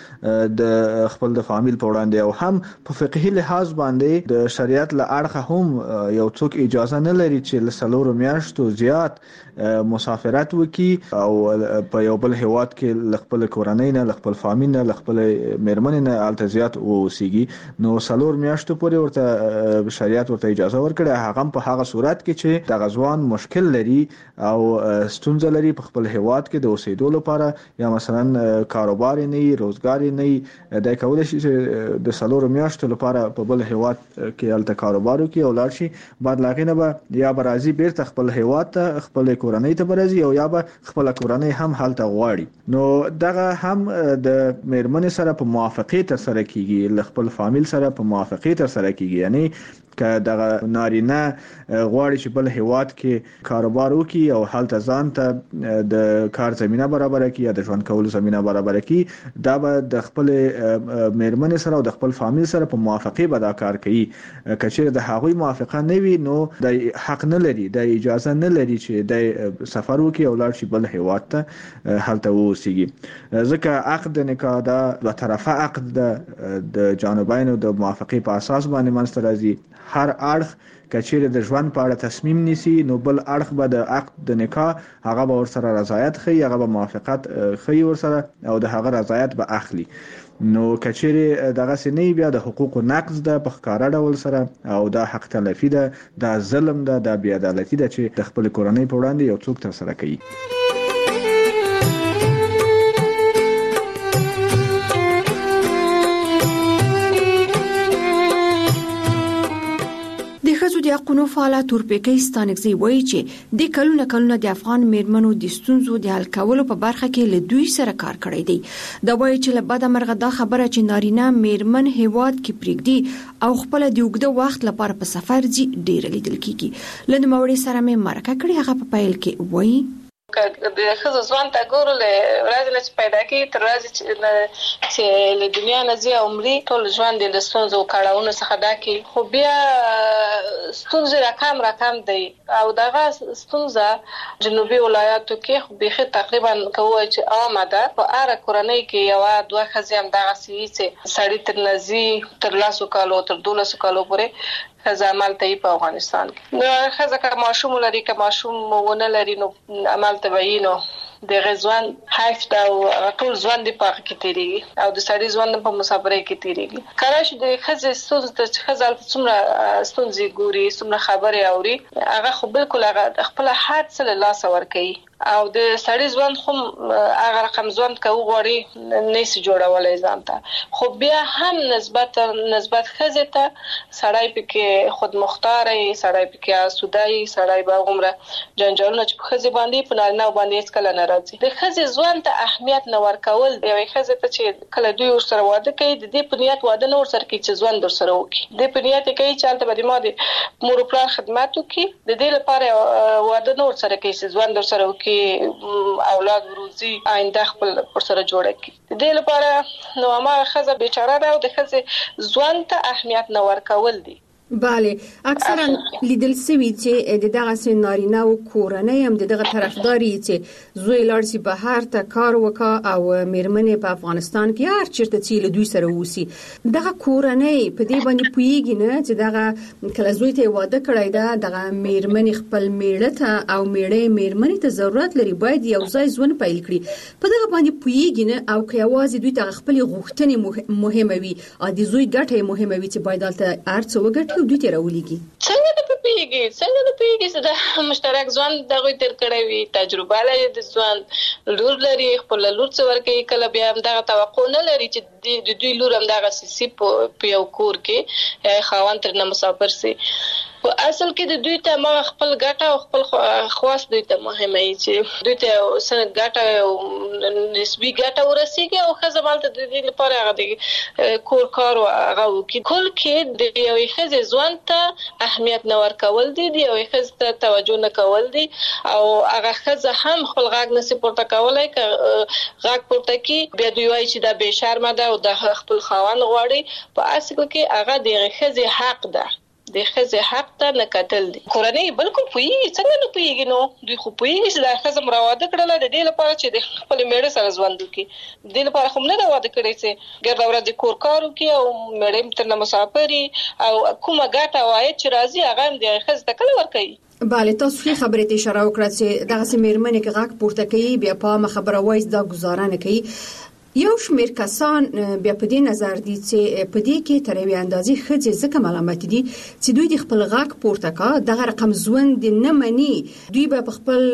د خپل د فامیل په وړاندې او هم په فقهي لحاظ باندې د شریعت له اړخه هم یو څوک اجازه نه لري چې لسلورو میاشتو زیات مسافرت وکي او په یو بل هیواد کې خپل کورنۍ نه، خپل فامیل نه، خپل مېرمنې نه الته زیات اوسېږي. نو سلور میاشتو پورې ورته شریعت ورته اجازه ورکړه، هغه په هغه صورت کې چې د غزوان مشکل لري او ستونزه لري په خپل هیواد کې د اوسېدو لپاره یا مثلا کاروبار نه، روزګار نه، د کولای شي چې د سلور میاشتو لپاره په بل هیواد کې الته کاروبار وکړي او لاړ شي. بعد لاغینه به یا برازي بیرته خپل هیواد ته خپل کورنۍ ته برازي او یا به خپل کورنۍ هم حالت غواړي. نو دغه هم د مېرمنې سره په موافقه تر سره کیږي، خپل فامیل سره په موافقه تر سره کیږي. یعنی که دغه نارینه غواړي چې بل هیواد کې کاروبار وکړي او حالت ځان ته د کار زمينه برابر کړي یا د ژوند کولو زمينه برابر کړي، دا به د خپل مېرمنې سره او د خپل فامیل سره په موافقه به دا کار کوي. کچېره د هغوی موافقه نه وي نو د حق نه لري، د اجازه نه لري چې د سفر وکړي او لاړ شي بل هیواد ته هلته اوسېږي. ځکه عقد نکاح دا دوه طرفه عقد ده، د جانبینو د موافقه په اساس باندې منځته راځي. هر اړخ کچېره د ژوند په اړه تصمیم نیسي نو بل اړخ به د عقد د نکاح هغه به ورسره رضایت خي، هغه به موافقت خي ورسره او د هغه رضایت به اخلي. نو کچېره دغه سنې بیا د حقوقو نقض ده په ښکارا ډول سره او دا حق تلفي ده، دا ظلم ده، دا بې عدالتي ده چې د خپل کورنۍ په وړاندې یو څوک تر سره کوي. د حقوقو فعالات تورپیکۍ ستانکزی وایي چې د کلونه کلونه د افغان میرمنو د ستونزو د حل کولو په برخه کې له دوی سره کار کړی دی. دا وایي چې له بده مرغه دا خبره چې نارینه میرمن هیواد کې پریږدي او خپل د اوږده وخت لپاره په سفر ځي ډیر لیدل کیږي. له نوموړي سره مې مرکه کړې، هغه په پیل کې وایي د خزو ځوان ته ګورو له ورځې نه چې پیدا کېږي تر ورځې چې له دنیا نه ځي او مري، ټول ژوند یې له ستونزو او کړاوونو څخه ډک وي. خو بیا ستونزې راکم راکم دی او دغه ستونزه جنوبي ولایاتو کې خو بیخي تقریبا کوي چې عامه ده. په هره کورنۍ کې یوه دوه ښځې همدغسې وي چې سړي تر نځي تر لسو کالو تر دولسو کالو پورې ښځه عمل ته په افغانستان کې. نو ښځه که ماشوم لري که ماشوم ونه لري نو عمل ته به نو د غزوان حیف دا او ټول ژوند په هغه کې تیریږي او د سړي ژوند په مسافرۍ کې تیریږي. کله چې د ښځې ستونزې چې ښځه څومره ستونزې ګوري، څومره خبرې اوري، هغه خو بالکل هغه خپل هر څه له لاسه ورکوي او د سړی ژوند خو هغه رقم ژوند کوي غوړي نيسي جوړولای ځانته خو بیا هم نسبت نسبت خزه ته سړی پکې خود مختاري سړی پکې اسودای سړی به عمره جنجالونه چې خزه باندې په نارینه باندې هیڅ کله نه راځي د خزه ژوند ته اهمیت نه ورکول دی یوې خزه ته چې کله دوی ور سره واده کوي د دې په نیت واده نه ور سره کوي چې ژوند ور سره وکړي د په نیت کوي چې البته به د مور پلان خدمت وکړي د دې لپاره واده نه ور سره کوي چې ژوند ور سره وکړي اولاد وروزي آینده خپل ور سره جوړ کړي د دې لپاره نو ما خزه بیچاره ده او د خزه ژوند ته اهمیت نه ورکول دي bale اکثرا لیدل سوي چې د دغه سينارينا او کورنۍ هم دغه طرفداري چې زوی لارسي بهر ته کار وکا او میرمنې په افغانستان کې هر چیرته چې له دوی سره وسی دغه کورنۍ په دې باندې پويږي نه چې دغه کله زوی ته واده کړی دا دغه میرمنې خپل میړه ته او میړه میرمنې ته ضرورت لري باید یو ځای ژوند پیل کړي په دغه باندې پويږي نه او که یوازې دوی ته خپل غوښتنې مهمه وي او د زوی ګټه مهمه وي چې باید دلته ارڅ وګټي دوی ته راولېږي څنګه د پیږي څنګه د پیږي چې د مشترک ژوند دغه تر کړی وي تجربه لري د ژوند لور لري خپل لور څو ورکه کله بیا هم دغه توقع نه لري چې د دوی لور هم دغه سیسي په یو کور کې خاوند تر نه مسافر سي په اصل کې د دوی ته ما خپل ګټه او خپل خواص دوی ته مهمه وي چې دوی ته سن ګټه او نسبی ګټه ورسیږي او خزمال ته د دې لپاره هغه د کور کار او هغه کې کل کې د یوې خزې ژوند ته اهمیت نه ورکول دي د یوې خزې ته توجه نه کول دي او هغه خزه هم خپل غاګ نسی پورته کولای ک غاګ پورته کې بیا دوی وایي چې دا به شرم ده او د خپل خاوند غواړي په اصل کې هغه د خزې حق ده د خزه حق ته نه کتل دي کورنۍ بالکل پوي څنګه نه پويږي نو دوی خو پوي چې د خزه مراوده کړل د دې لپاره چې د خپل میړه سره ژوند وکړي د دې لپاره هم نه دا واده کړی چې ګر ورځ د کور کار وکړي او میړه تر نه مسافري او کومه ګټه وایي چې راځي هغه د خزه ته کله ور کوي bale تاسو خې خبرې ته اشاره وکړه چې دغه سیمرمنې کې غاک پورته کوي بیا په خبره وایي دا گزاره نه کوي یو شمیر کسان بیا په دې نظر دي چې په دې کې تر یوې اندازې خځې ځکه ملامت دي چې دوی د خپل غاک پورته کا دغه رقم ژوند نه مني دوی به په خپل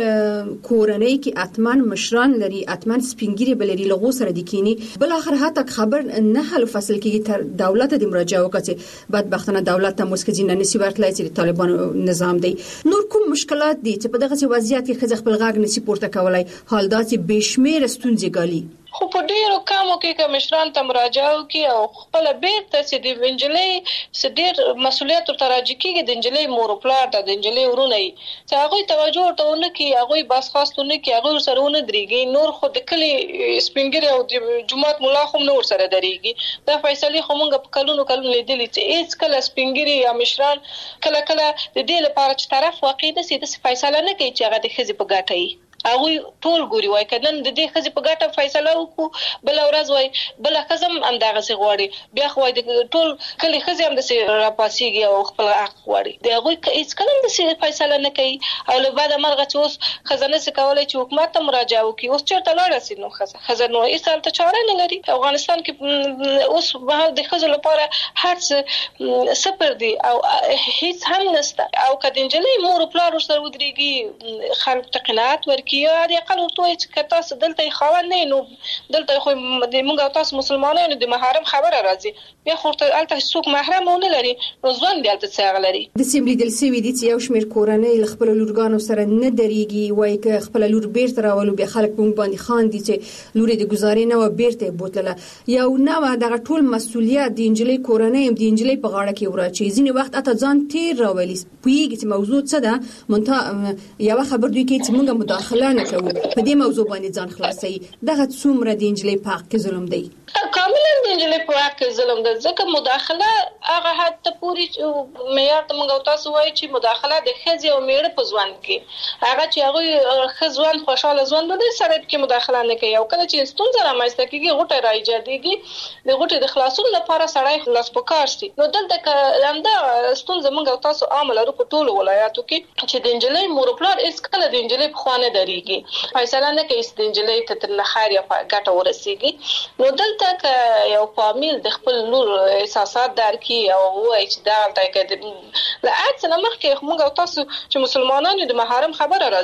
کورنۍ کې اتمن مشران لري اتمن سپینګری بلري لغو سره د کینی بل اخر هاته خبر نه حل فصل کې تر دولت د مراجعه وکړي بدبختانه دولت ته مسکزینه نسی ورتلای چې طالبان نظام دی نور کوم مشکلات دي چې په دغه وضعیت کې خځه خپل غاک نسی پورته کولای حال دا چې بشمیر ستونزې ګالي خو په ډیرو کامو کې کمشران ته مراجعه وکي او خپل بیرته چې د وینجلې سډیر مسولیت تر راځي کې د انجلې مور پلار د انجلې ورونه چې هغه توجه ورته ونه کې هغه بس خاصونه کې هغه سره ونه دريږي نور خو د کلی سپینګری او د جماعت مولا خو نور سره دريږي دا فیصله خو مونږ په کلونو کلونو لیدلې چې هیڅ کله سپینګری یا مشران کله کله د دې لپاره چې طرف واقع د سي د فیصله نه کوي چې هغه د خزي په ګټه وي هغه ټول ګوري وای کدن د دې خزي په ګټه فیصله وکړو بل ورځ وای بل خزم انداغه سي غواړي بیا خو د ټول کلی خزي هم د سي راپاسيږي او خپل حق غواړي د هغه هیڅ کله د سي فیصله نه کوي او له بعد مرغه چې اوس خزانه سي کولای چې حکومت ته مراجعه وکړي اوس چیرته لاړ سي نو خزه خزانه یې سال ته چاره نه لري افغانستان کې اوس به د خزو لپاره هر څه سپر دي او هیڅ هم نشته او کدنجلې مور پلار سره ودرېږي خلک ته قناعت ورکړي یا د عقل ورته چې تاسو دلته خاوند نه نو دلته خو د موږ تاسو مسلمانانو د محرم خبره راځي بیا خو ته الته څوک محرم نه لري نو ځوان دی الته څنګه لري د سیملی دل سوي دي چې یو شمیر کورنۍ خپل لورګانو سره نه دريږي وای ک خپل لور بیرته راولو به خلک په باندې خان دي چې لوري د گزارې نه و بیرته بوتله یو نو دغه ټول مسولیت د انجلۍ کورنۍ هم د انجلۍ په غاړه کې ورچې ځینې وخت اته ځان تیر راولي پویږي چې موضوع څه ده مونته یو خبر دوی کې چې موږ مداخله نه کوو په دې موضوع باندې ځان خلاصي دغه څومره د انجلۍ په حق کې ظلم دی کاملا د انجلۍ په حق کې ظلم دی ځکه مداخله هغه حد ته پوری معیار ته موږ تاسو وایي چې مداخله د خزي او میړه په ژوند کې هغه چې هغه خزوان خوشاله ژوند د سره کې مداخله نه کوي او کله چې ستونزه رامنځته کیږي غوټه راځيږي د غوټه د خلاصون لپاره سړی خلاص پکار شي نو دلته لمدا ستونزه موږ تاسو عامل ورو په ټولو ولایاتو کې چې د انجلۍ مور پلار اس کله د انجلۍ په خوانه دريږي فیصله نه کوي د انجلۍ ته تر نخار یا ګټه ورسیږي نو دلته ک یو فامیل د خپل لور احساسات درکې او وایي چې دا الته کې لا اته مخکې موږ تاسو چې مسلمانانو د محرم خبره راځي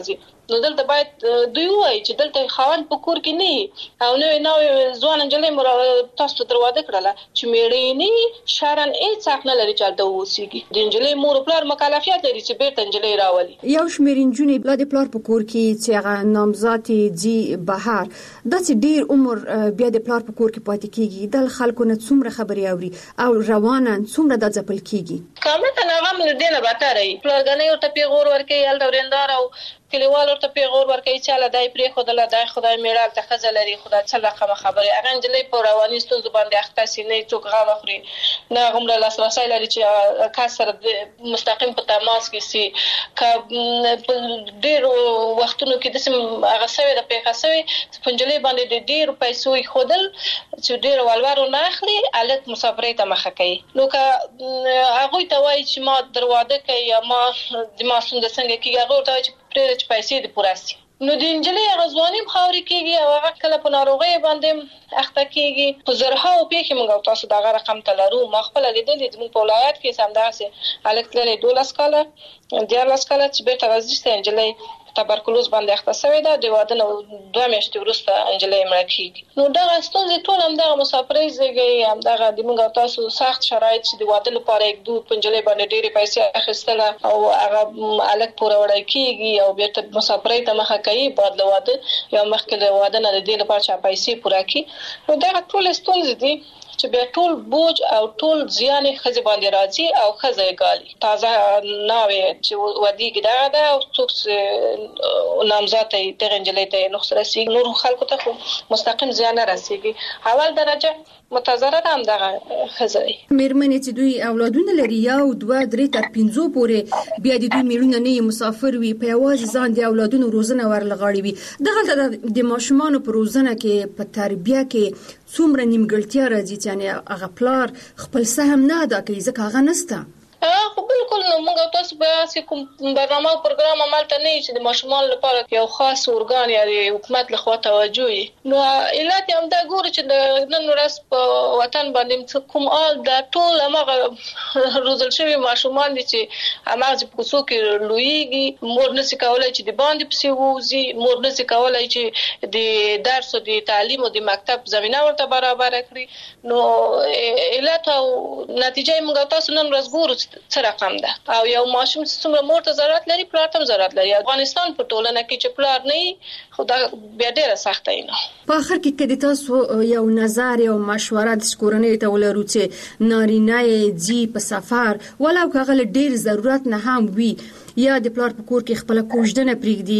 نو دلته باید دوی وایي چې دلته خاوند په کور کې نه او نو نو ځوان انجلې مر تاسو ته دروازه کړله چې میړې نه شارن هیڅ حق نه لري چې د وسیږي د انجلې مور پلار مکلفیت لري چې بیرته انجلې راولي. یو شمېر نجونې بل د پلار په کور کې چې هغه نامزاد دي بهر د چې ډیر عمر بیا د پلار په کور کې پاتې کیږي د خلکو نه څومره خبري اوري او روانه څومره د ځپل کیږي کامه نه غم لدینه باتره پلارګنې او ته پیغور ورکي ال دوریندار او کلیوال ورته پیغور ورکوي چې له دای پرې خدای له دای خدای میړه ته خزه لري خدای څه لقمه خبره هغه انجلې په رواني ستونزو باندې اخته سي نه څوک غاړه خوري نه غمره لاسرسي لري چې کسر مستقیم په تماس کې سي ک ډیر وختونو کې د سم هغه سوي د پیښاسوي پنجلې باندې د ډیر پیسو خودل چې ډیر والوارو نه اخلي الک مسافرې ته مخه کوي نو که هغه ته وایي چې ما دروازه کوي ما د ما څنګه څنګه کیږي هغه ته چې پرې چې پیسې د پوراسي نو د انجلې غزوانی خاوري کیږي او هغه کله په ناروغي باندې اخته کیږي په زرها او پیخي موږ تاسو دا رقم تلرو ما خپل لیدل د مون په ولایت کې سم داسې الک لري دولس کاله د لاس کاله چې به ترازیسته انجلې تبرکلوز باندې اخته شوی دا د واده نو دوه میاشتې وروسته انجلې مړه کیږي نو دا ستونزې ټول هم د مسافرۍ زیږي هم د د موږ تاسو سخت شرایط چې د واده لپاره یک دوه پنځلې باندې ډېری پیسې اخیستله او هغه الک پوره وړای کیږي او بیرته مسافرۍ ته مخه کوي بعد له واده یا مخکې له واده نه د دې لپاره چې پیسې پوره کړي نو دا ټول ستونزې دي چې به ټول بوج او ټول زیان خزه باندې راځي او خزه ګالي تازه ناوي چې ودی ګډه ده او څوک نامزاد ته انجلې ته نو سره سي نور خلکو ته مستقیم زیان راسيږي اول درجه متضرر هم دغه خزه مېرمنې چې دوی اولادونه لري یا دوه درې تر پنځو پورې بیا د دوی میړونه نه مسافر وي په یوازې ځان د اولادونو روزنه ورلغاړي وي دغه د ماشومان په روزنه کې په تربیه کې څومره نیمګړتیا راځي چې هغه پلار خپل سهم نه ادا کوي ځکه هغه نسته خو بالکل نو موږ تاسو به کوم برنامه او پروګرام عملته نه چې د ماشومان لپاره یو خاص اورګان یا د حکومت لخوا توجه نو علت هم دا ګوري چې نن ورځ په وطن باندې کوم آل د ټول هغه روزل شوی ماشومان دي چې هغه په کوڅو کې لویږي مور نشي کولای چې د باندې پسې ووزي مور نشي کولای چې د درس او د تعلیم او د مکتب زمينه ورته برابر کړي نو علت او نتیجه موږ تاسو نن ورځ ګورو څه رقم ده او یو ماشوم څومره مور ته ضرورت لري پلار ته ضرورت لري افغانستان په ټولنه کې چې پلار نه خدا بیا ډیره سخته نه په اخر کې کله تاسو یو نظر یو مشوره د کورنۍ ته ولرو چې نارینه یې په سفر ولو کغه ډیر ضرورت نه هم وي یا د پلار په کور کې خپل کوژدنه پریږدي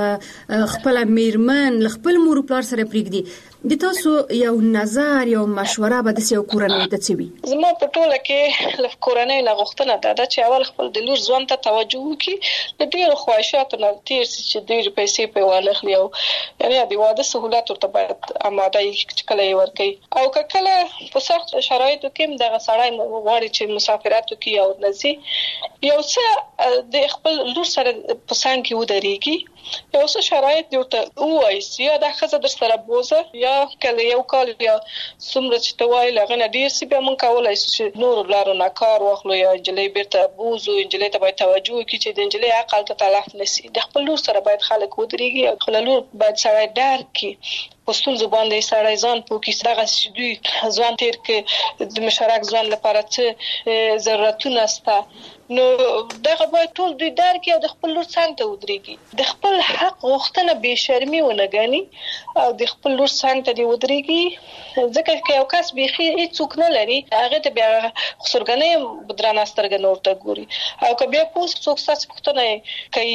یا خپل میرمن خپل مور پلار سره پریږدي د تاسو یو نظر یو مشوره به د سیو کورنۍ ته څه وي زما په ټوله کې لف کورنۍ نه غوښتنه ده چې اول خپل د لور ځوان ته توجه وکړي د ډیرو خواهشاتو نه تیر چې ډیر پیسې په والخلی او یعنی د واده سہولت ورته باید آماده چې کله یې ورکړي او کله په سخت شرایطو کې دغه سړی غواړي چې مسافرت وکړي او نزي یو څه د خپل لور سره په څنګ کې ودرېږي یو څه شرایط ورته وایي یا د خزه در سره بوزه یا کله یو کال یا څومره چې توای لغنه ډیر سی به مونږ کولای چې نور لارو نه کار واخلو یا انجلې بیرته بوزو انجلې ته باید توجه وکړي چې د انجلې عقل ته تلف نشي د خپل لور سره باید خلک ودرېږي او خپل لور باید سره درک کړي پښتون زبان د سړی ځان پوکي دغه دوی ځوان تیر کې د مشارک ځوان لپاره څه ضرورتونه سته نو دغه باید ټول دوی درک او د خپل لور څنګه ته ودرېږي د خپل حق غوښتنه به شرمي ونه غني او د خپل لور څنګه ته دی ودرېږي ځکه چې یو کس به هیڅ نه لري هغه ته بیا خسرګنې بدرانه سترګې نور ته ګوري او که بیا پوس څوک ستاسو پښتنه کوي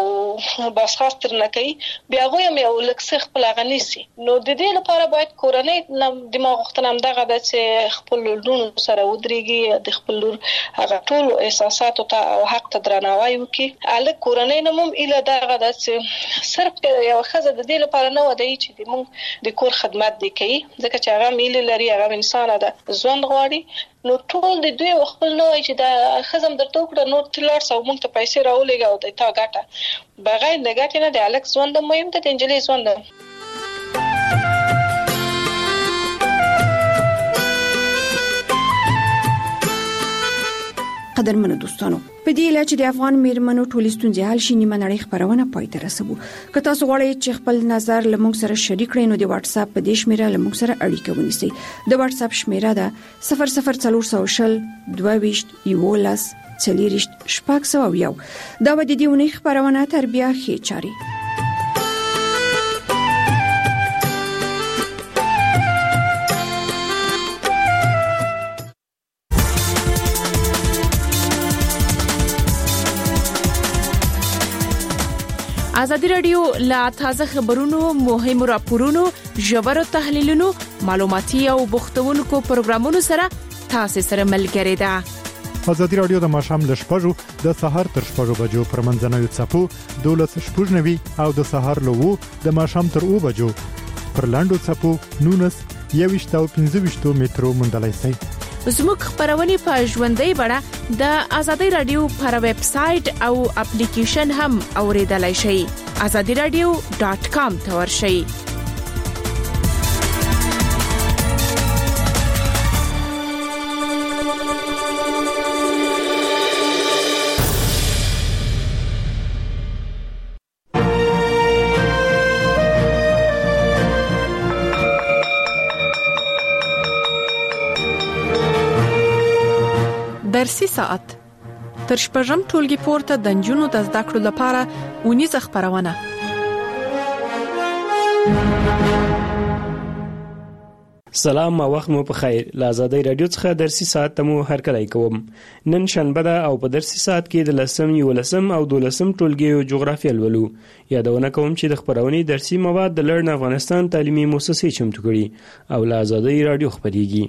او بس خاص تر نه کوي بیا هغه یې یو لکه خپل غنيسي نو د دې لپاره باید کورنۍ دماغ غوښتنه هم دغه د چې خپل لور سره ودرېږي د خپل لور هغه ټول احساسات ته او حق ته درناوی وکړي الک کورنۍ نه مم اله دغه د صرف یو خزه د دې لپاره نه ودی چې د مونږ د کور خدمت دی کوي ځکه چې هغه میل لري هغه انسان ده ژوند غواړي نو ټول د دوی خپل نه وای چې د خزم درته وکړه نو تلار سو مونږ ته پیسې راولېږي او د تا ګټه بغیر د ګټې نه د الک ژوند مهم ده د انجلې ژوند قدرمنو دوستانو په دې اله چې د افغان میرمنو ټولې ستونزې حل شي نیمه نړۍ خبرونه پای ته رسوو. که تاسو غواړئ چې خپل نظر له موږ سره شریک کړئ نو د واتس اپ په دې شمیره له موږ سره اړیکه ونیسئ. د واتس اپ شمیره ده صفر صفر څلور سوه شل دوه ویشت یولس څلوریشت شپږ سوه یو. دا به د دې اونۍ خبرونه تر بیا ښې چاري. ازادي رادیو لا تازه خبرونو، مهمو راپورونو، ژورو تحلیلونو، معلوماتي او بوختونکو پروګرامونو سره تاسو سره ملګری ده. ازادي رادیو د ماښام له شپږو د سهار تر شپږو بجو پر منځنوي څپو دولس شپږ نوي او د سهار له وو د ماښام تر اوو بجو پر لاندو څپو نونس یويشت او پنځه ویشت مترو موندلای شئ. زموږ خبرونه په ژوندۍ بڼه د ازادي رادیو پر ویب سټ او اپلیکیشن هم اوریدلای شئ. azadi radio dot com ته ورشئ. درسي ساعت تر شپږم ټولګي پورته د نجونو د زده کړو لپاره اونیزه خبرونه. سلام او وخت مو په خیر. له ازادي رادیو څخه درسي ساعت ته مو هرکلی کوم. نن شنبه ده او په درسي ساعت کې د لسم یولسم او دولسم ټولګي جغرافیه لولو. یادونه کوم چې د خبرونې درسي مواد د لړن افغانستان تعلیمي مؤسسې چمتو کړي او له ازادي رادیو خبريږي.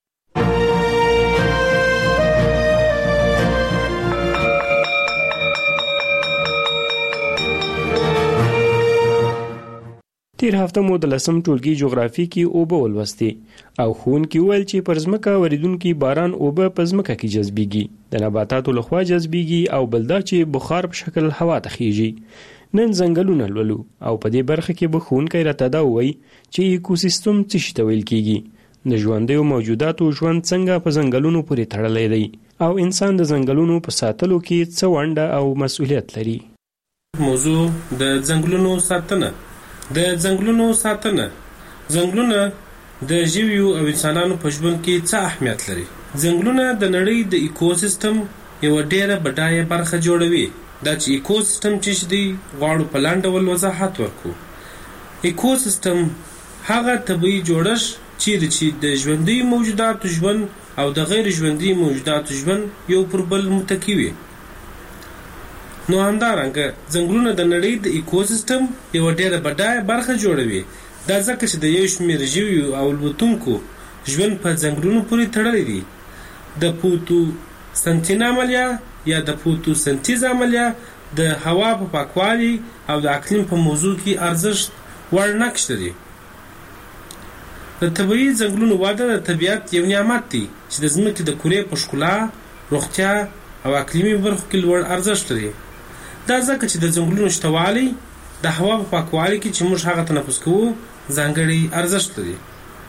تیر هفته مو د لسم ټولګي جغرافي کې اوبه ولوستي او ښوونکي وویل چې پر ځمکه وریدونکي باران اوبه په ځمکه کې جذبیږي، د نباتاتو لخوا جذبیږي او بل دا چې بخار په شکل هوا ته خیږي. نن ځنګلونه لولو او په دې برخه کې به ښوونکی راته دا ووایي چې ایکوسیستم څه شي ته ویل کیږي، د ژوندیو موجوداتو ژوند څنګه په ځنګلونو پورې تړلی دی او انسان د ځنګلونو په ساتلو کې څه ونډه او مسؤلیت لري. موضوع د ځنګلونو ساتنه. د ځنګلونو ساتنه. ځنګلونه د ژویو او انسانانو په ژوند کې څه اهمیت لري؟ ځنګلونه د نړۍ د ایکوسیستم یو ډېره بډایه برخه جوړوي. دا چې ایکوسیستم چې دی غواړو په لاندې ډول وضاحت ورکړو. ایکوسیستم هغه طبیعي جوړښت چیرې چې د ژوندي موجوداتو ژوند او د غیر ژوندي موجوداتو ژوند یو پر بل متکی وي. نو همدارنګه ځنګلونه د نړۍ د ایکوسیستم یو ډېره بډایه برخه جوړوي. دا ځکه چې د یو شمېر ژویو او الوتونکو ژوند په ځنګلونو پورې تړلی دی. د فوتوسنتین عملیه یا د فوتوسنتیز عملیه د هوا په پاکوالي او د اقلیم په موضوع کې ارزښت وړ نقش لري. د طبیعي ځنګلونو وده د طبیعت یو نعمت دی چې د ځمکې د کورې په ښکلا، روغتیا او اقلیمي برخو کې لوړ ارزښت لري. دا ځکه چې د ځنګلونو شتوالی د هوا په پاکوالي کې چې موږ هغه تنفس کوو ځانګړی ارزښت لري.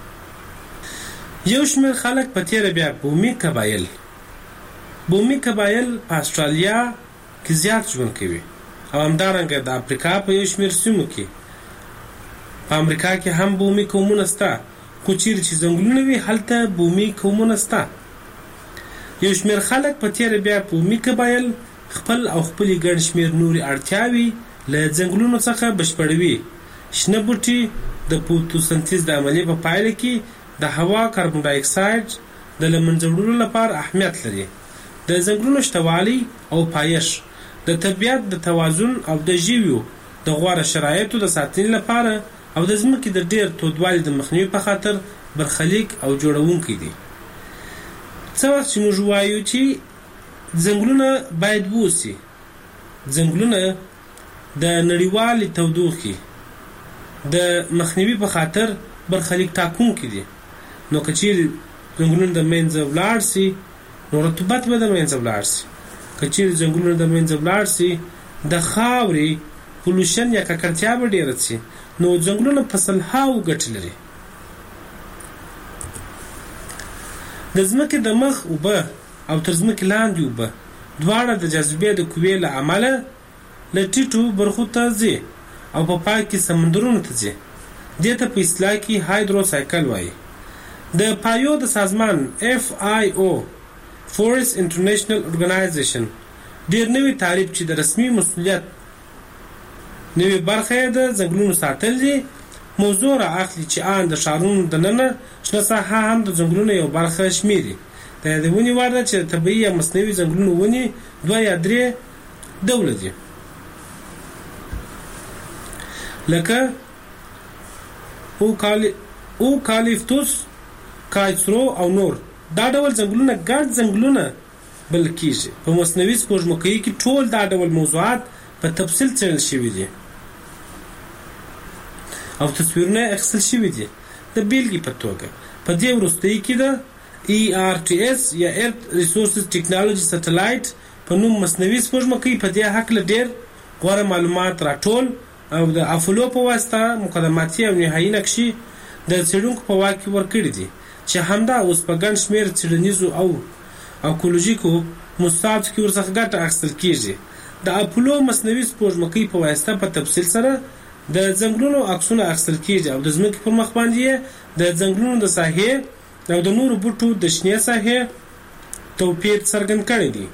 یو شمېر خلک په تیره بیا بومي قبایل بومي قبایل په استرالیا کې زیات ژوند کوي او همدارنګه د افریقا په یو شمېر سیمو کې. په امریکا کې هم بومي قومونه شته، خو چیرې چې ځنګلونه وي هلته بومي قومونه شته. یو شمېر خلک په تیره بیا بومي قبایل خپل او خپلې ګڼ شمېر نورې اړتیاوې له ځنګلونو څخه بشپړوي. شنه بوټي د فوتوسنتیز د عملیې په پایله کې د هوا کاربن ډای اکساید د له منځه وړلو لپاره اهمیت لري. د ځنګلونو شتوالی او پایښت د طبیعت د توازن او د ژویو د غوره شرایطو د ساتنې لپاره او د ځمکې د ډېر تودوالي د مخنیوي په خاطر برخلیک او جوړونکی دی. څه وخت چې موږ وایو چې ځنګلونه باید ووسي، ځنګلونه د نړیوالې تودوخې د مخنیوي په خاطر برخلیک ټاکونکي دي. نو که چیرې ځنګلونه د منځه ولاړ سي نو رطوبت به د منځه ولاړ سي. که چیرې ځنګلونه د منځه ولاړ سي د خاورې پولوشن یا ککړتیا به ډېره سي. نو ځنګلونه په سلهاوو ګټې لري. د ځمکې د مخ اوبه او تر ځمکې لاندې اوبه دواړه د جاذبې د قوې له امله له ټیټو برخو ته ځي او په پای کې سمندرونو ته ځي. دې ته په اصطلاح کې هایدروسایکل وایي. د پایو د سازمان اف آی او فورس انټرنیشنل اورګنایزیشن ډېر نوی تعریف چې د رسمي مسؤلیت نوی برخه یې د ځنګلونو ساتل دي موضوع را اخلي چې آن د ښارونو دننه شنه ساحه هم د ځنګلونو یو برخه شمیري. د یادونې وړ ده چې طبیعي یا مصنوعي ځنګلونو ونې دوه یا درې ډوله دي لکه اوکالیپتوس، کایسرو او نور. دا ډول ځنګلونه ګډ ځنګلونه بلل کېږي. په مصنوعي سپوږمکۍ کې ټول دا ډول موضوعات په تفصیل څېړل شوي دي او تصویرونه اخیستل شوي دي. د بیلګې په توګه په دې وروستیو کې د ای آر ټي اس یا ارت ریسورسز ټیکنالوژي سټلایټ په نوم مصنوعي سپوږمکۍ په دې هکله ډېر غوره معلومات راټول او د افولو په واسطه مقدماتي او نهایي نقشې د څېړونکو په واک کې ورکړي دي چې همدا اوس په ګڼ شمېر څېړنیزو او اکولوژیکو موضوعاتو کې ورڅخه ګټه اخیستل کېږي. د اپولو مصنوعي سپوږمکۍ په واسطه په تفصیل سره د ځنګلونو عکسونه اخیستل کېږي او د ځمکې پر مخ باندې د ځنګلونو د ساحې او د نورو بوټو د شنې ساحې توپیر څرګند کړی دی.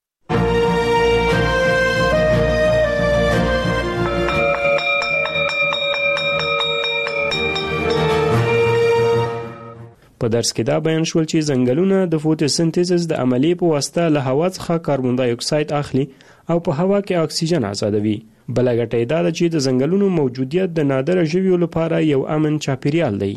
په درس کې دا بیان شول چې ځنګلونه د فوټوسنتیزس د عملیې په واسطه له هوا څخه کاربن دای اکساید اخلي او په هوا کې اکسیجن آزادوي. بله ګټه یې دا ده چې د ځنګلونو موجودیت د نادره ژویو لپاره یو امن چاپیریال دی.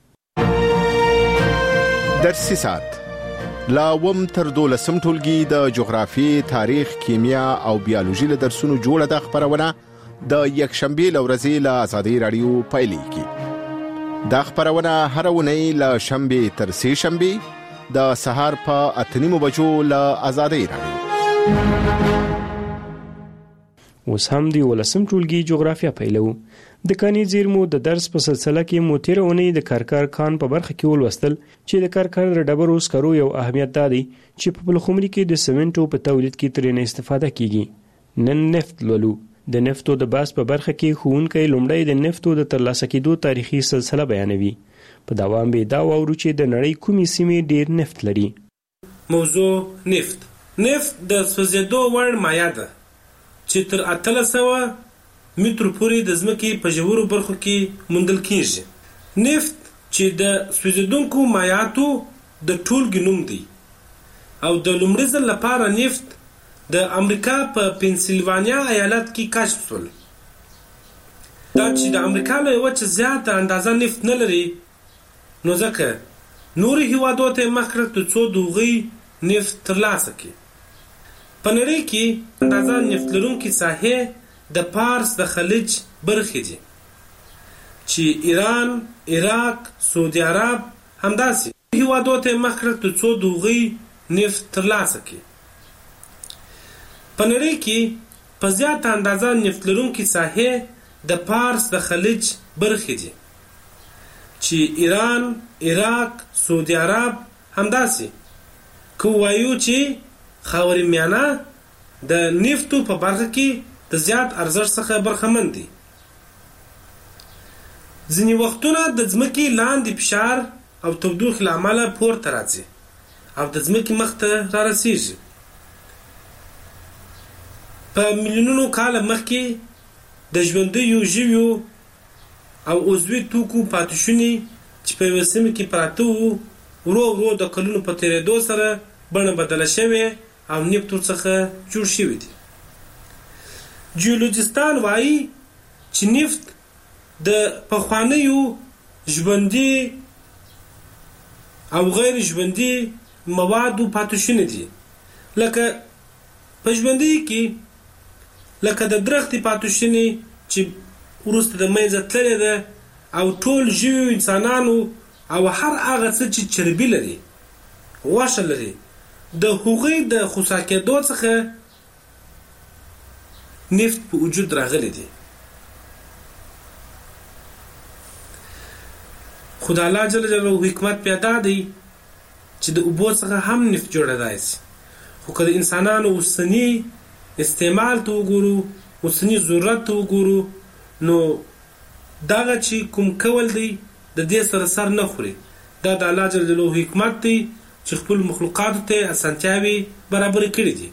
درسي ساعت لا وم تر دولسم ټولګي د جغرافي، تاریخ، کیمیا او بیولوژي له درسونو جوړه د خبرونه د یکشنبه لورځي له آزادۍ رادیو پایلیږي. دا خبرونه هر ونی له شنبه تر سه شنبه د سهار په اتنیمو بجو له آزادۍ رادیو. اوس هم دی ولسم ټولګي جغرافیا پیلو. د کاني زیرمو د درس په سلسله کې مو تیر اونۍ د کارکار کان په برخه کې ولوستل چې د کارکار د ډبرو سکرو یو اهمیت دی چې په پلخمري کې د سمنټو په تولید کې ترې استفاده کیږي. نن نفت لولو. د نفتو د باس په برخه کې ښوونکی لومړی د نفتو د ترلاسه کېدو تاریخي سلسله بیانوي. په دوام به دا واورو چې د نړۍ کومې سیمې ډېر نفت لري. موضوع نفت. نفت د سوځېدو وړ مایع ده چې تر اتلس سوه مترو پورې د ځمکې په ژورو برخو کې موندل کېږي. نفت چې د سوځېدونکو مایعاتو د ټولګې نوم دی او د لومړي ځل لپاره نفت د امریکا په پنسلوانیا ایالت کې کشف شول. دا چې د امریکا له یوه څخه زیاته اندازه نفت نه لري نو ځکه نورو هیوادو ته مخ کړ څو د هغوی نفت ترلاسه کړي. په نړۍ کې اندازه نفت لرونکي ساحې د پارس د خلیج برخې دي چې ایران، عراق، سعودي عرب همداسې هیوادو ته مخ کړ څو د هغوی نفت ترلاسه کړي. په نړۍ کې په زیاته اندازه نفت لرونکي ساحې د پارس د خلیج برخې دي چې ایران، عراق، سعودي عرب همداسې که وایو چې خاورې میانه د نفتو په برخه کې د زیات ارزښت څخه برخمن دي. ځینې وختونه د ځمکې لاندې فشار او تودوخې له امله پورته راځي او د ځمکې مخ ته را رسیږي. په میلیونونو کاله مخکې د ژوندیو ژویو او عضوي توکو پاتې چې په یوه سیمه کې پراته وو ورو ورو د کلونو په تېرېدو سره بڼه بدله شوې او نفت ورڅخه جوړ شوي دي. جیولوجستان وایي چې نفت د پخوانیو ژوندي او غیر ژوندي موادو پاتې شوني دي لکه په ژوندي کې لکه د درختې پاتې شوني چې وروسته د منځه تللې ده او ټول ژویو انسانانو او هر هغه څه چې چربي لري غوښه لري د هغوی د خوسا کېدو څخه نفت په وجود راغلی دی. خو د الله جل جلاله حکمت پیدا دی چې د اوبو څخه هم نفت جوړېدای شي. خو که د انسانانو اوسني استعمال ته وګورو، اوسني ضرورت ته وګورو، نو دغه چې کوم کول دی د دې سره سر نه خوري. دا د الله جل جلاله حکمت دی چې خپل مخلوقاتو ته اسانتیاوې برابرې کړي دي.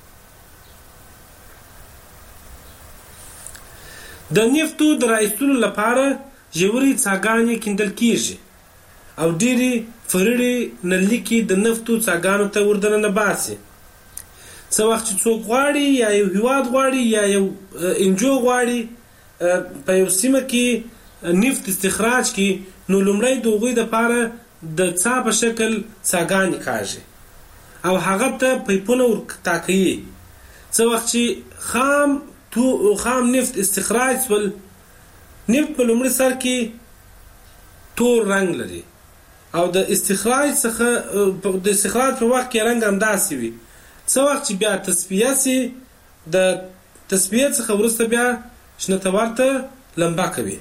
د نفتو د رایستلو لپاره ژورې څاګانې کیندل کیږي او ډېرې فرړې نلکې د نفتو څاګانو ته وردننه باسي. څه وخت چې څوک غواړي یا یو هیواد غواړي یا یو انجو غواړي په یو سیمه کې نفت استخراج کی، نو لومړی د هغوی دپاره د څا په شکل څاګانې کاږي او هغه ته پیپونه ورټاکوي. څه وخت چې خام تو خام نفت استخراج سول، نفت په لومړي سر کې تور رنګ لري او د استخراج څخه د استخراج په وخت کې رنګ همداسې وي. څه وخت چې بیا تصفیه سي، د تصفیه څخه وروسته بیا شنتور ته لمبا کوي.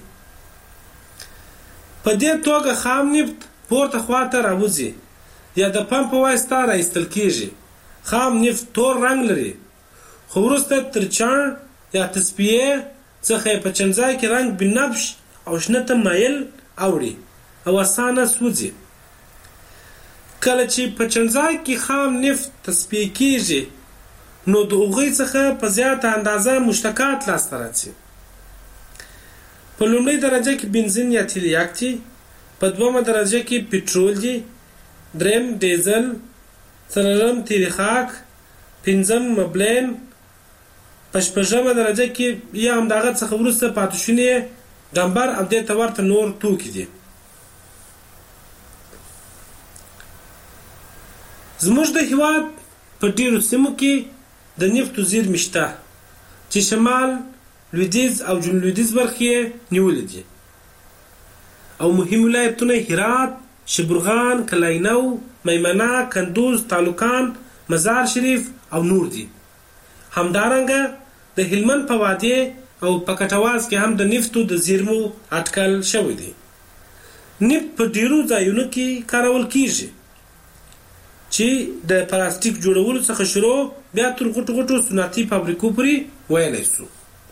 په دې توګه خام نفت پورته خواته راوځي یا د پمپ په واسطه راایستل کیږي. خام نفت تور رنګ لري خو وروسته تر چاڼ یا تصفیه څخه په چنځای کې رنګ بنفش او شنه ته مایل اوړي او اسانه سوځي. کله چې په چنځای کې خام نفت تصفیه کیږي، نو د هغوی څخه په زیاته اندازه مشتقات لاسته راځي. په لومړۍ درجه کې بنزین یا تیل یاک دي، په دومه درجه کې پټرول دي، دریم ډیزل، څلورم تیل خاک، پنځم مبلین، په شپږمه درجه کې یا همدغه څخه وروسته پاتې شونې ډمبر او دې ته ورته نور توکي دي. زموږ د هېواد په ډېرو سیمو کې د نفتو زیرمې شته چې شمال، لویدیځ او جنوب لویدیځ برخې یې نیولې دي او مهم ولایتونه هرات، شبرغان، کلاینو، میمنه، کندوز، تالوکان، مزار شریف او نور دي. همدارنګه د هلمند په وادي او په کټواز کې هم د نفتو د زیرمو اټکل شوی دی. نفت په ډیرو ځایونو کې کارول کیږي چې د پلاستیک جوړولو څخه شروع بیا تر غټو غټو صنعتي فابریکو پورې ویلی سو.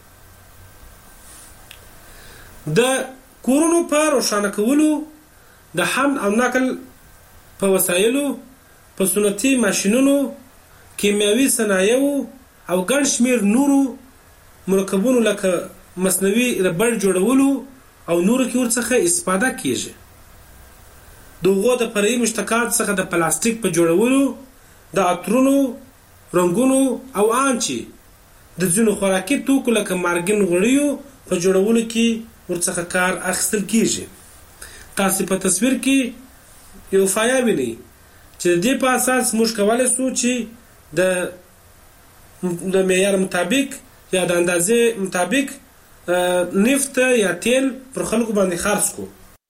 د کورونو په روښانه کولو، د حمل او نقل په وسایلو، په صنعتي ماشینونو، کیمیاوي صنایعو او ګڼ شمېر نورو مرکبونو لکه مصنوعي ربړ جوړولو او نورو کې ورڅخه استفاده کیږي. د هغو د فرعي مشتقات څخه د پلاستیک په جوړولو، د عطرونو، رنګونو او ان چې د ځینو خوراکي توکو لکه مارګین غوړیو په جوړولو کې ورڅخه کار اخیستل کیږي. تاسو په تصویر کې یو فایه وینئ چې د دې په اساس موږ کولی سو چې د د معیار مطابق یا د اندازې مطابق نفت یا تیل پر خلکو باندې خرڅ کو.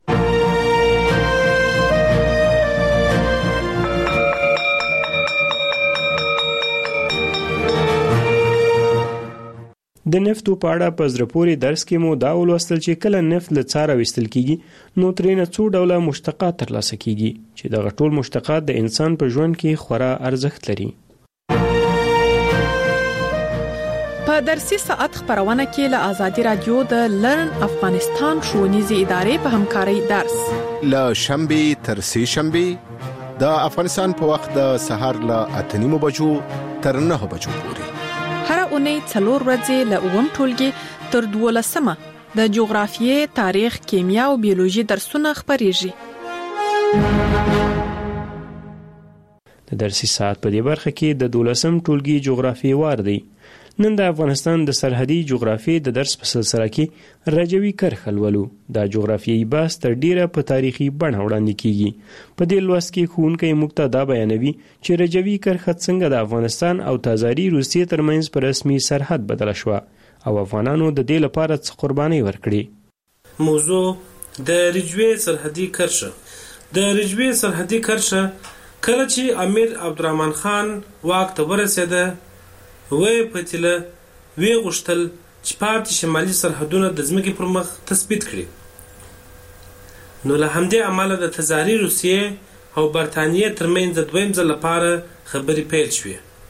د نفتو په اړه په زړه پورې درس کې مو دا ولوستل چې کله نفت له څاره ویستل کیږي نو ترېنه څو ډوله مشتقات ترلاسه کیږي چې دغه ټول مشتقات د انسان په ژوند کې خورا ارزښت لري. په درسي ساعت خبرونه کې له آزادي رادیو د لرن افغانستان ښوونیزې ادارې په همکارۍ درس له شنبه تر سه شنبه د افغانستان په وخت د سهار له اته نیمو بجو تر نه بجو پورې هر اونۍ څلور ورځې له اووم ټولګي تر دولسمه د جغرافیې، تاریخ، کیمیا او بیولوژي درسونه خبرېږي. د درسي ساعت په دې برخه کې د دولسم ټولګي جغرافیې وار دی. نن د افغانستان د سرحدي جغرافیې د درس په سلسله کې رجوي کرښه لولو. دا جغرافیایي بحث تر ډیره په تاریخي بڼه وړاندې کیږي. په دې لوست کې ښوونکی موږ ته دا بیانوي چې رجوي کرښه څنګه د افغانستان او تازاري روسیې ترمنځ په رسمي سرحد بدله شوه او افغانانو د دې لپاره څه قربانۍ ورکړي. موضوع د رجوي سرحدي کرښه. د رجوي سرحدي کرښه کله چې امیر عبدالرحمن خان واک ته ورسېده، وی پتیله وی غوښتل چې پاتې شمالي سرحدونه د ځمکې پر مخ تثبیت کړي. نو له همدې امله د تزاري روسیې او برتانیې ترمنځ د دویم ځل لپاره خبرې پیل شوې.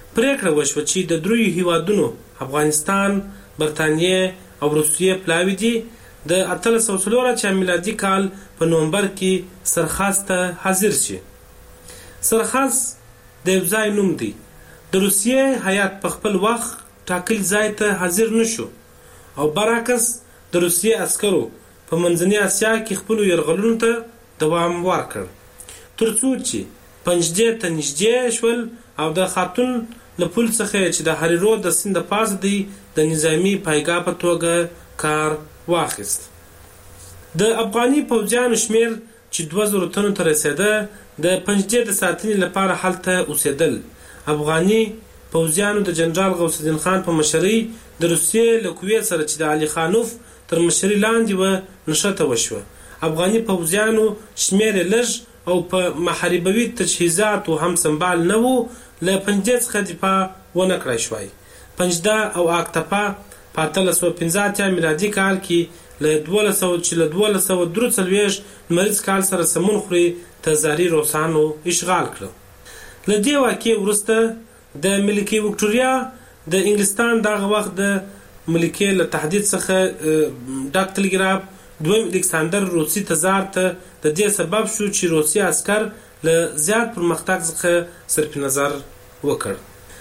پریکړه وشوه چې د دریو هیوادونو افغانستان، برتانیې او روسیې پلاوي دي د اتلس سوه څلور اتیا میلادي کال په نومبر کې سرخاست ته حاضر شي. سرخاست د یو ځای نوم دی. د روسیې هیات په خپل وخت ټاکل ځای ته حاضر نشو او برعکس د روسیې عسکرو په منځنۍ اسیا کې خپل یرغلونو ته دوام ورکړ ترڅو چې پنجدې ته نږدې شول او د خاتون له پل څخه چې د هریرو د سیند پاس دی د نظامی پایګاه په توګه کار واخیست. د افغاني پوځیانو شمیر چې دوه زره تنو ته رسیده د پنجدې د ساتنې لپاره هلته اوسېدل. افغاني پوځیانو د جنرال غوث الدین خان په مشرۍ د روسیې له قوې سره چې د علي خانوف تر مشرۍ لاندې و نښته وشوه. افغاني پوځیانو شمیر لږ او په محاربوي تجهیزاتو هم سنبال نه وو له پنجدې څخه دفاع ونه کړای شوای. پنجده او اکتپا په اتلس سوه پنځه اتیا میلادي کال کې له دولس سوه چې له دولس سوه درې څلوېښت لمریز کال سره سمون خوري تزاري روسانو اشغال کړ. له دې واقعې وروسته د ملکې وکټوریا د انګلستان دغه وخت د ملکې له تهدید څخه ډک ټلګراف دویم الکساندر روسي تزار ته د دې سبب شو چې روسي عسکر له زیات پرمختګ څخه صرف نظر وکړ.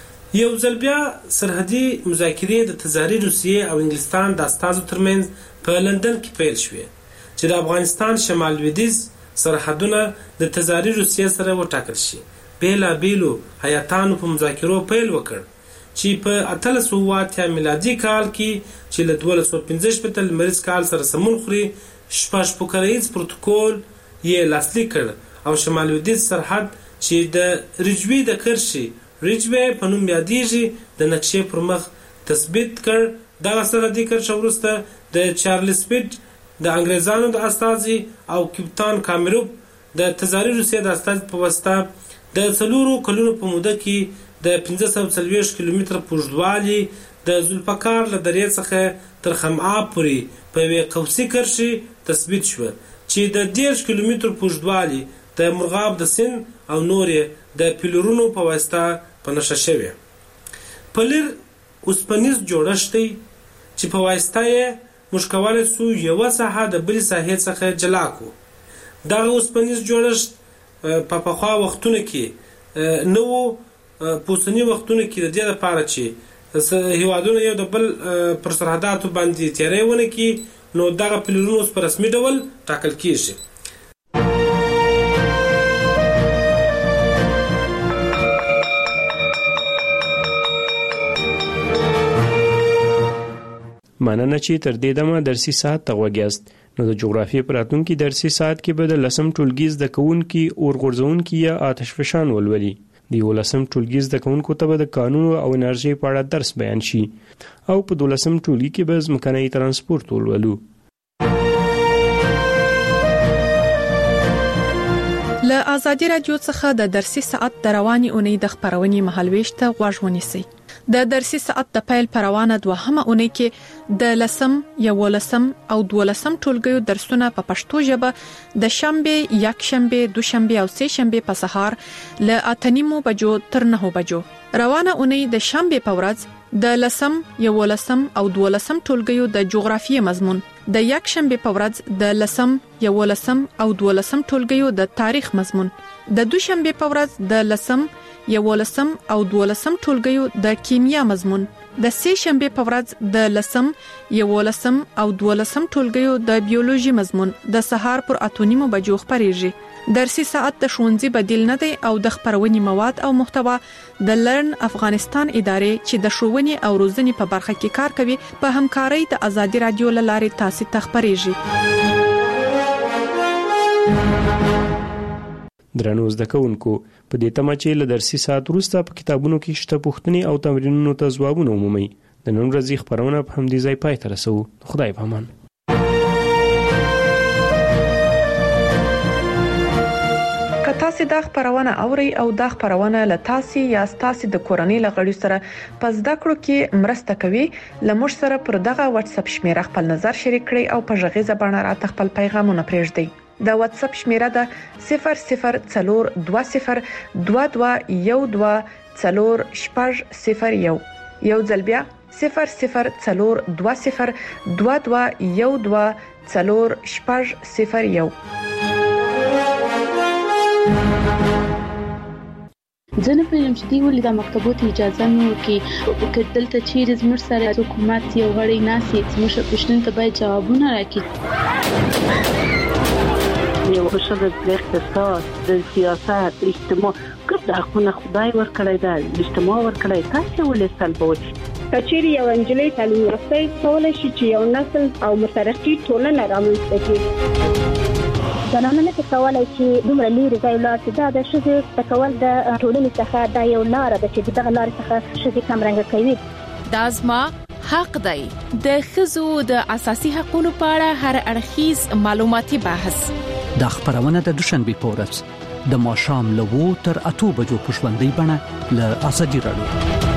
یو ځل بیا سرحدي مذاکرې د تزاري روسیې او انګلستان د استازو ترمنځ په لندن کې پیل شوې چې د افغانستان شمال لویدیځ سرحدونه د تزاري روسیې سره وټاکل شي. بیلابیلو هیاتانو په مذاکرو پیل وکړ چې په اتلس سوه اتیا میلادي کال کې چې له دولس سوه پنځه شپېته لمریز کال سره سمون خوري شپږ پوکریز پروتوکول یې لاسلیک کړ او شمال لویدیځ سرحد چې د رجوی د کرشي رجوی په نوم یادیږي د نقشې پر مخ تثبیت کړ. دغه سرحدي کرښه وروسته د چارلز پیټ د انګریزانو د استازي او کپتان کامروف د تزاري روسیې د استازي په واسطه د څلورو کلونو په موده کې د پنځه سوه څلوېښت کیلومتره په اوږدوالي د ذوالفقار له درې څخه تر خمعاب پورې په یوې قوسي کرښې تثبیت شوه چې د دېرش کیلومترو په اوږدوالي د مرغاب د سیند او نورې د پیلرونو په واسطه په نښه شوې. پلیر اوسپنیز جوړښت دی چې په واسطه یې موږ کولی سو یوه ساحه د بلې ساحې څخه جلا کړو. دغه اوسپنیز جوړښت په پخوا وختونو کې نه و. په اوسني وختونو کې د دې لپاره چې هیوادونه یو د بل پر سرحداتو باندې تیری ونه کړي نو دغه پلرونه اوس په رسمي ډول ټاکل کیږي. مننه چې تر دې دمه درسي ساعت ته غوږ یاست. نو د جغرافیې په راتلونکي درسي ساعت کې به د لسم ټولګي زده کوونکي اورغورځونکي یا آتشفشان ولولي. د یولسم ټولګي زده کوونکو ته به د کانونو او انرژۍ په اړه درس بیان شي او په دولسم ټولګي کې به ځمکنی ترانسپورت ولولو. له آزادي رادیو څخه د درسي ساعت د رواني اونۍ د خبرونې مهالويش ته غوږ ونیسئ. د درسي ساعت د پیل پروانه دوهمه اونۍ کې د لسم، یولسم او دولسم ټولګیو درسونه په پښتو ژبه د شنبه، یک شنبه، دوشنبه او سه شنبه په سهار له اته نیمو بجو تر نهو بجو. روانه اونۍ د شنبه په ورځ د لسم، یولسم او دولسم ټولګیو د جغرافیې مضمون، د یک شنبه په ورځ د لسم، یولسم او دولسم ټولګیو د تاریخ مضمون، د دوشنبه په ورځ د لسم، یولسم او دولسم ټولګیو د کیمیا مضمون، د سه شنبه په ورځ د لسم، یولسم او دولسم ټولګیو د بیولوژي مضمون د سهار پر اته نیمو بجو خبرېږي. درسي ساعت د ښوونځي بدیل نه دی او د خبرونې مواد او محتوا د لرن افغانستان ادارې چې د ښوونې او روزنې په برخه کې کار کوي په همکارۍ د آزادي رادیو له لارې تاسو ته خبرېږي. درنو زده کوونکو، په دې تمه چې له درسي ساعت وروسته په کتابونو کې شته پوښتنې او تمرینونو ته ځوابونه ومومئ. د نن ورځې خبرونه په همدې ځای پای ته رسوو. خدای په امان. که تاسو دا خبرونه اورئ او دا خبرونه له تاسو یا تاسو د کورنۍ لغړي سره په زده کړو کې مرسته کوي، لمر سره پر دغه واتس اپ شمیره خپل نظر شریک کړئ او په ژغې زبانه راته خپل پیغامونه پرېږدئ. د واتس اپ شمیره ده صفر صفر څلور دوه صفر دوه دوه یو دوه څلور شپږ صفر یو یو ځل بیا صفر صفر څلور دوه صفر دوه دوه یو دوه څلور شپږ صفر یو. زه نه پوهیږم چې دوی ولې د مکتبو ته اجازه نه ورکوي. که دلته چیرې زموږ سره حکومت یو غړی ناسي زموږ پوښتنو ته باید ځوابونه راکړي. یو ښه د اقتصاد د سیاست اجتماع کوم د حقونه خدای ورکړی دی اجتماع ورکړی تاسو ولې سلبوي. کچېرې یو انجلۍ تعلیم یافته کولای شي چې یو نسل او مترقي ټولنه رامنځته کړي. زنانه نه کولای چې دومره لري ځای لاړ شي. دا د ښځې تکول د ټولنې څخه دا یو لار ده چې دغه لار څخه ښځې کمرنګ کوي. دا زما حق دی. د ښځو د اساسي حقوقو په اړه هر اړخیز معلوماتي بحث د خبرونه د دوشنبه پورز د ماښام له وو تر اته بجو په ژوندۍ بڼه له ازادي رادیو.